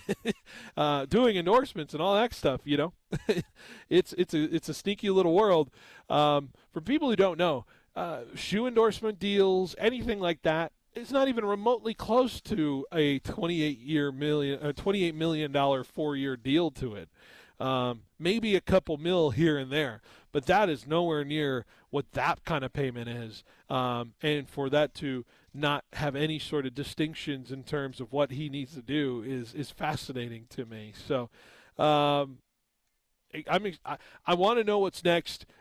uh, doing endorsements and all that stuff, you know. it's it's a it's a sneaky little world. Um, for people who don't know, uh, shoe endorsement deals, anything like that, it's not even remotely close to a twenty-eight year million, a twenty-eight million dollar four year deal to it. Um, maybe a couple mil here and there, but that is nowhere near what that kind of payment is. Um, and for that to not have any sort of distinctions in terms of what he needs to do is is fascinating to me. So, um, I mean, I, I want to know what's next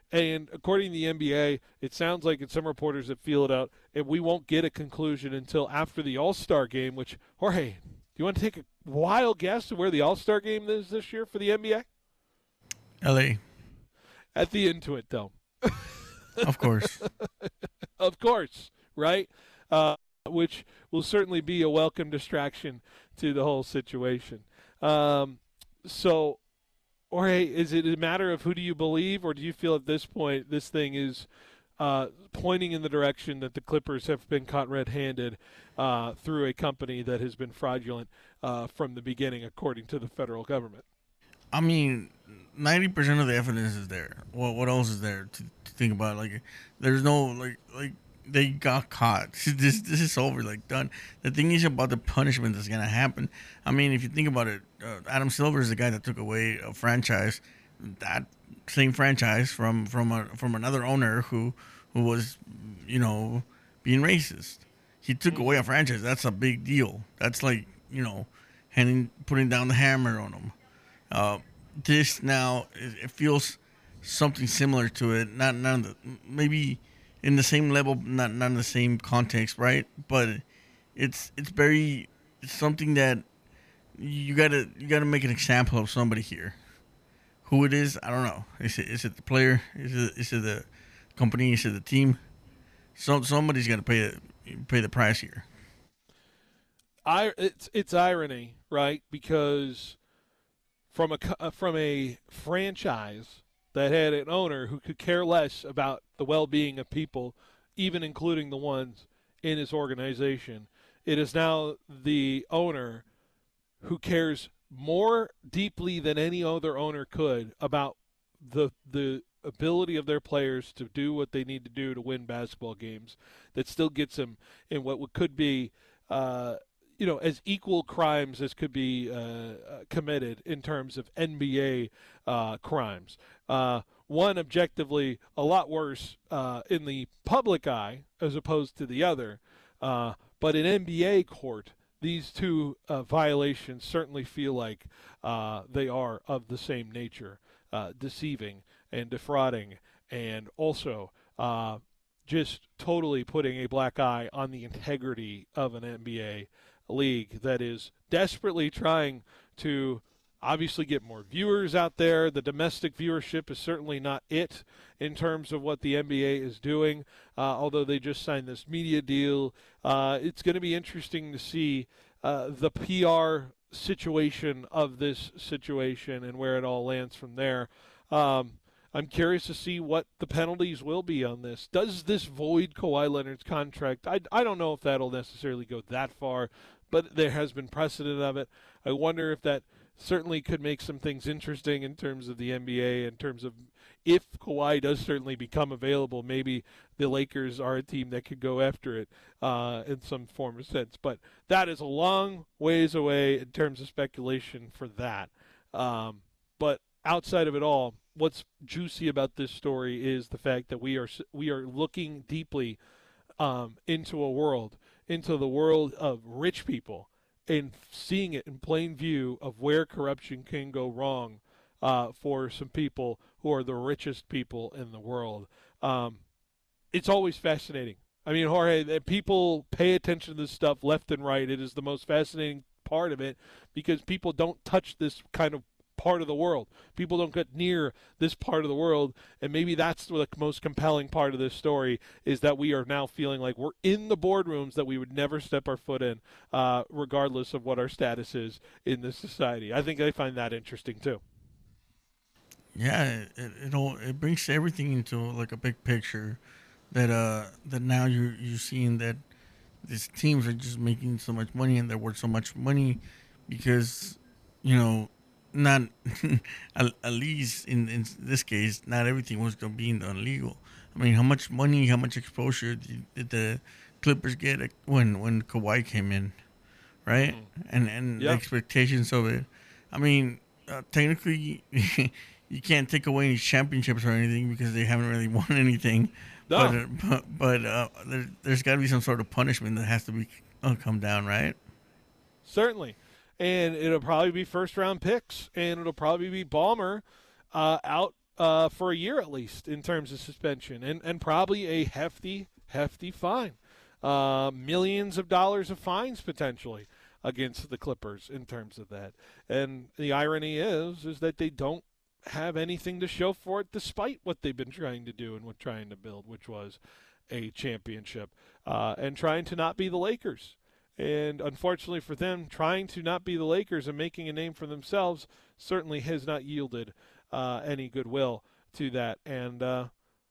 And according to the N B A, it sounds like it's some reporters that feel it out, and we won't get a conclusion until after the All-Star game, which, Jorge, do you want to take a wild guess of where the All-Star game is this year for the N B A? L A. At the Intuit Dome. Of course. Of course, right? Uh, which will certainly be a welcome distraction to the whole situation. Um, so, Jorge, is it a matter of who do you believe, or do you feel at this point this thing is uh, pointing in the direction that the Clippers have been caught red-handed uh, through a company that has been fraudulent uh, from the beginning, according to the federal government? I mean, ninety percent of the evidence is there. What what else is there to, to think about? Like, there's no, like, like they got caught. This this is over, like, done. The thing is about the punishment that's going to happen. I mean, if you think about it, uh, Adam Silver is the guy that took away a franchise, that same franchise from from a, from another owner who who was, you know, being racist. He took away a franchise. That's a big deal. That's like, you know, handing putting down the hammer on him. Uh, this now it, it feels something similar to it. Not not the, maybe in the same level, not not in the same context, right? But it's it's very it's something that you gotta you gotta make an example of somebody here. Who it is, I don't know. Is it is it the player? Is it is it the company? Is it the team? So somebody's got to pay the pay the price here. I it's it's irony, right? Because from a from a franchise that had an owner who could care less about the well-being of people, even including the ones in his organization, it is now the owner who cares more deeply than any other owner could about the the ability of their players to do what they need to do to win basketball games, that still gets them in what could be uh, you know, as equal crimes as could be uh, committed in terms of N B A uh, crimes. Uh, one objectively a lot worse uh, in the public eye as opposed to the other, uh, but in N B A court, these two uh, violations certainly feel like uh, they are of the same nature, uh, deceiving and defrauding, and also uh, just totally putting a black eye on the integrity of an N B A league that is desperately trying to obviously get more viewers out there. The domestic viewership is certainly not it in terms of what the N B A is doing, uh, although they just signed this media deal. Uh, it's going to be interesting to see uh, the P R situation of this situation and where it all lands from there. Um, I'm curious to see what the penalties will be on this. Does this void Kawhi Leonard's contract? I, I don't know if that'll necessarily go that far, but there has been precedent of it. I wonder if that certainly could make some things interesting in terms of the N B A, in terms of if Kawhi does certainly become available, maybe the Lakers are a team that could go after it uh, in some form or sense. But that is a long ways away in terms of speculation for that. Um, but outside of it all, what's juicy about this story is the fact that we are we are looking deeply um, into a world, into the world of rich people, and seeing it in plain view of where corruption can go wrong uh, for some people who are the richest people in the world. Um, it's always fascinating. I mean, Jorge, people pay attention to this stuff left and right. It is the most fascinating part of it because people don't touch this kind of part of the world. People don't get near this part of the world, and maybe that's the most compelling part of this story, is that we are now feeling like we're in the boardrooms that we would never step our foot in, uh, regardless of what our status is in this society. I think I find that interesting too. Yeah, it it, all, it brings everything into like a big picture that uh that now you're you're seeing that these teams are just making so much money and they're worth so much money because, you know, not at, at least in, in this case, not everything was going to be illegal. I mean, how much money, how much exposure did, did the Clippers get when when Kawhi came in, right? Mm-hmm. And and yep. the expectations of it. I mean, uh, technically, you can't take away any championships or anything because they haven't really won anything. No. But uh, but, but uh, there, there's got to be some sort of punishment that has to be uh, come down, right? Certainly. And it'll probably be first-round picks, and it'll probably be Ballmer uh, out uh, for a year at least in terms of suspension, and, and probably a hefty, hefty fine. Uh, millions of dollars of fines potentially against the Clippers in terms of that. And the irony is, is that they don't have anything to show for it despite what they've been trying to do and what trying to build, which was a championship, uh, and trying to not be the Lakers. And unfortunately for them, trying to not be the Lakers and making a name for themselves certainly has not yielded uh, any goodwill to that. And uh,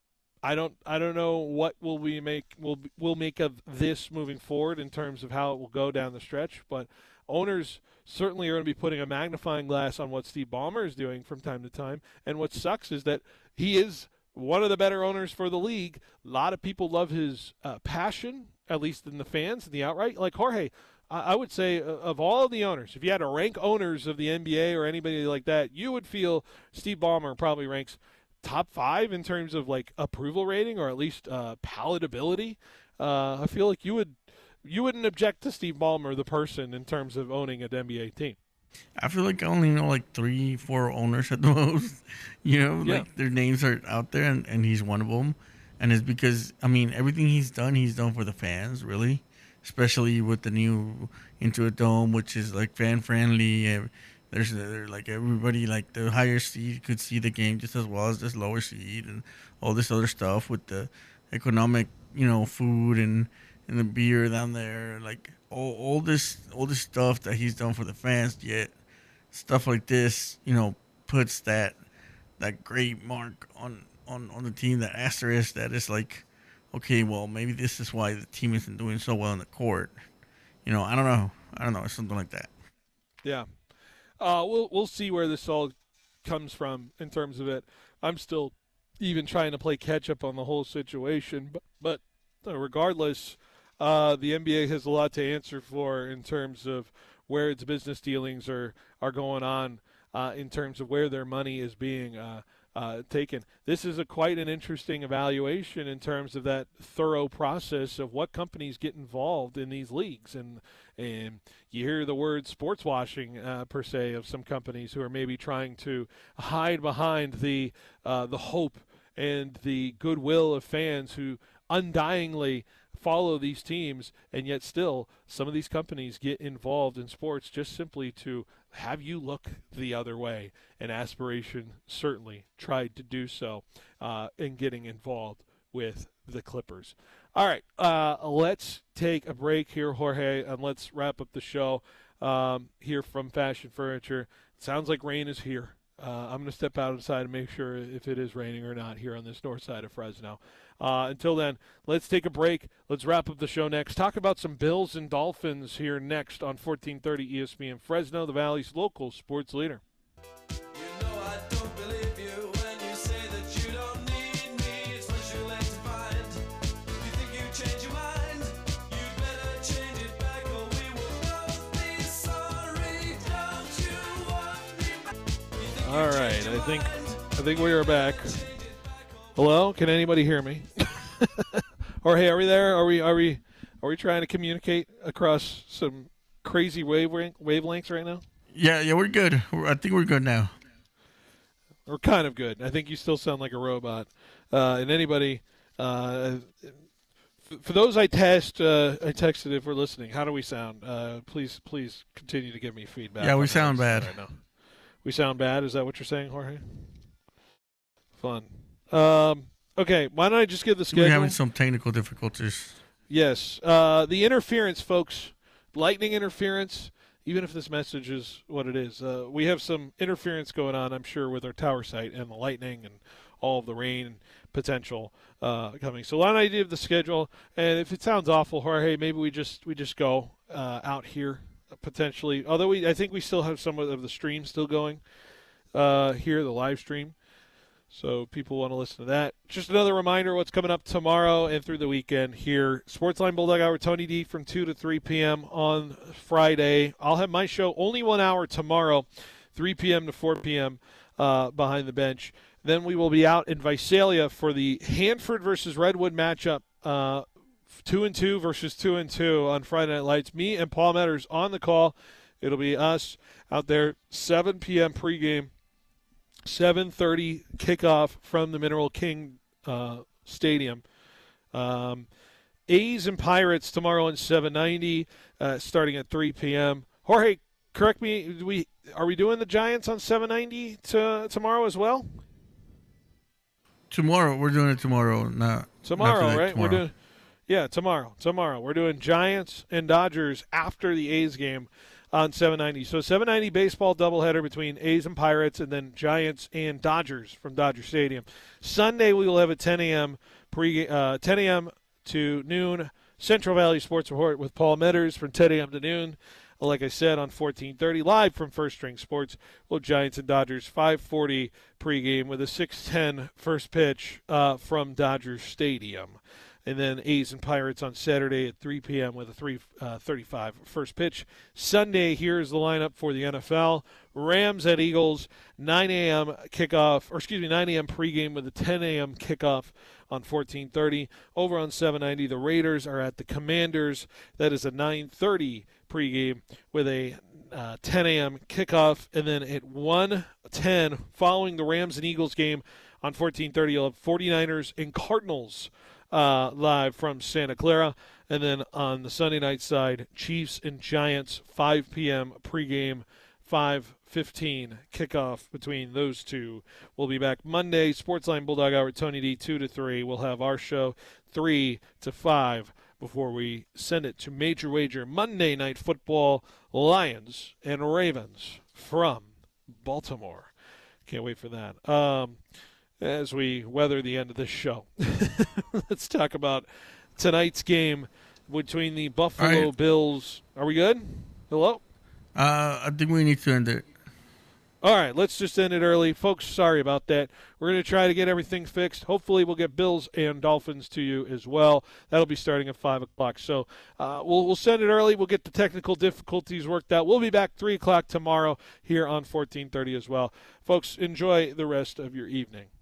I don't, I don't know what will we make, will will make of this moving forward in terms of how it will go down the stretch. But owners certainly are going to be putting a magnifying glass on what Steve Ballmer is doing from time to time. And what sucks is that he is one of the better owners for the league. A lot of people love his uh, passion, at least in the fans and the outright. Like Jorge, I, I would say uh, of all of the owners, if you had to rank owners of the N B A or anybody like that, you would feel Steve Ballmer probably ranks top five in terms of like approval rating or at least uh, palatability. Uh, I feel like you would you wouldn't object to Steve Ballmer, the person, in terms of owning an N B A team. I feel like I only know like three, four owners at the most. You know, Yeah. like their names are out there, and, and he's one of them. And it's because, I mean, everything he's done, he's done for the fans, really. Especially with the new Into a Dome, which is like fan friendly. There's uh, like everybody, like the higher seed could see the game just as well as this lower seed, and all this other stuff with the economic, you know, food and, and the beer down there, like all all this all this stuff that he's done for the fans. Yet stuff like this, you know, puts that that great mark on on on the team, that asterisk that is like, okay, well, maybe this is why the team isn't doing so well in the court. You know, I don't know, I don't know, it's something like that. Yeah. Uh, we'll we'll see where this all comes from in terms of it. I'm still even trying to play catch up on the whole situation, but, but uh, regardless, uh, the N B A has a lot to answer for in terms of where its business dealings are are going on, uh, in terms of where their money is being uh, uh, taken. This is a quite an interesting evaluation in terms of that thorough process of what companies get involved in these leagues. And and you hear the word sports washing, uh, per se, of some companies who are maybe trying to hide behind the uh, the hope and the goodwill of fans who undyingly follow these teams, and yet still some of these companies get involved in sports just simply to have you look the other way. And Aspiration certainly tried to do so uh, in getting involved with the Clippers. All right, uh, let's take a break here, Jorge, and let's wrap up the show um, here from Fashion Furniture. It sounds like rain is here. Uh, I'm going to step outside and make sure if it is raining or not here on this north side of Fresno. Uh, until then, let's take a break. Let's wrap up the show next. Talk about some Bills and Dolphins here next on fourteen thirty E S P N Fresno, the Valley's local sports leader. All right, I think I think we are back. Hello, can anybody hear me? Or hey, are we there? Are we are we are we trying to communicate across some crazy wavelength wavelengths right now? Yeah, yeah, we're good. We're, I think we're good now. We're kind of good. I think you still sound like a robot. Uh, and anybody, uh, f- for those I test, uh, I texted if we're listening. How do we sound? Uh, please, please continue to give me feedback. Yeah, we on sound this bad. right now. We sound bad? Is that what you're saying, Jorge? Fun. Um, okay, why don't I just give the schedule? We're having some technical difficulties. Yes. Uh, the interference, folks, lightning interference, even if this message is what it is. Uh, we have some interference going on, I'm sure, with our tower site and the lightning and all of the rain potential uh, coming. So why don't I give the schedule? And if it sounds awful, Jorge, maybe we just we just go uh, out here. Potentially, although we, I think we still have some of the stream still going uh, here, the live stream. So people want to listen to that. Just another reminder what's coming up tomorrow and through the weekend here. Sportsline Bulldog Hour, Tony D from two to three p.m. on Friday. I'll have my show only one hour tomorrow, three p.m. to four p.m. Uh, behind the bench. Then we will be out in Visalia for the Hanford versus Redwood matchup. Uh, Two and two versus two and two on Friday Night Lights. Me and Paul Metters on the call. It'll be us out there, seven p.m. pregame seven thirty kickoff from the Mineral King uh, Stadium. Um, A's and Pirates tomorrow on seven ninety, uh, starting at three p.m. Jorge, correct me. Do we are we doing the Giants on seven ninety to, tomorrow as well? Tomorrow, we're doing it tomorrow. Not Tomorrow, not today, right? Tomorrow. We're doing, yeah, tomorrow. Tomorrow, we're doing Giants and Dodgers after the A's game on seven ninety. So seven ninety baseball doubleheader between A's and Pirates, and then Giants and Dodgers from Dodger Stadium. Sunday we will have a ten a.m. pre uh, ten a.m. to noon Central Valley Sports Report with Paul Metters from ten a.m. to noon. Like I said, on fourteen thirty, live from First String Sports. Well, Giants and Dodgers, five forty pregame with a six ten first pitch uh, from Dodger Stadium. And then A's and Pirates on Saturday at three p.m. with a three thirty-five first pitch. Sunday, here's the lineup for the N F L. Rams at Eagles, nine a.m. kickoff, or excuse me, nine a.m. pregame with a ten a.m. kickoff on fourteen thirty. Over on seven ninety, the Raiders are at the Commanders. That is a nine thirty pregame with a uh, ten a.m. kickoff. And then at one ten, following the Rams and Eagles game on fourteen thirty, you'll have 49ers and Cardinals uh, live from Santa Clara. And then on the Sunday night side, Chiefs and Giants, five p.m. pregame, five fifteen kickoff between those two. We'll be back Monday, Sportsline Bulldog Hour, Tony D, two to three. We'll have our show three to five before we send it to Major Wager Monday Night Football, Lions and Ravens from Baltimore. Can't wait for that. Um, as we weather the end of this show, let's talk about tonight's game between the Buffalo right. Bills. Are we good? Hello? Uh, I think we need to end it. All right, let's just end it early. Folks, sorry about that. We're going to try to get everything fixed. Hopefully we'll get Bills and Dolphins to you as well. That'll be starting at five o'clock. So uh, we'll, we'll send it early. We'll get the technical difficulties worked out. We'll be back three o'clock tomorrow here on fourteen thirty as well. Folks, enjoy the rest of your evening.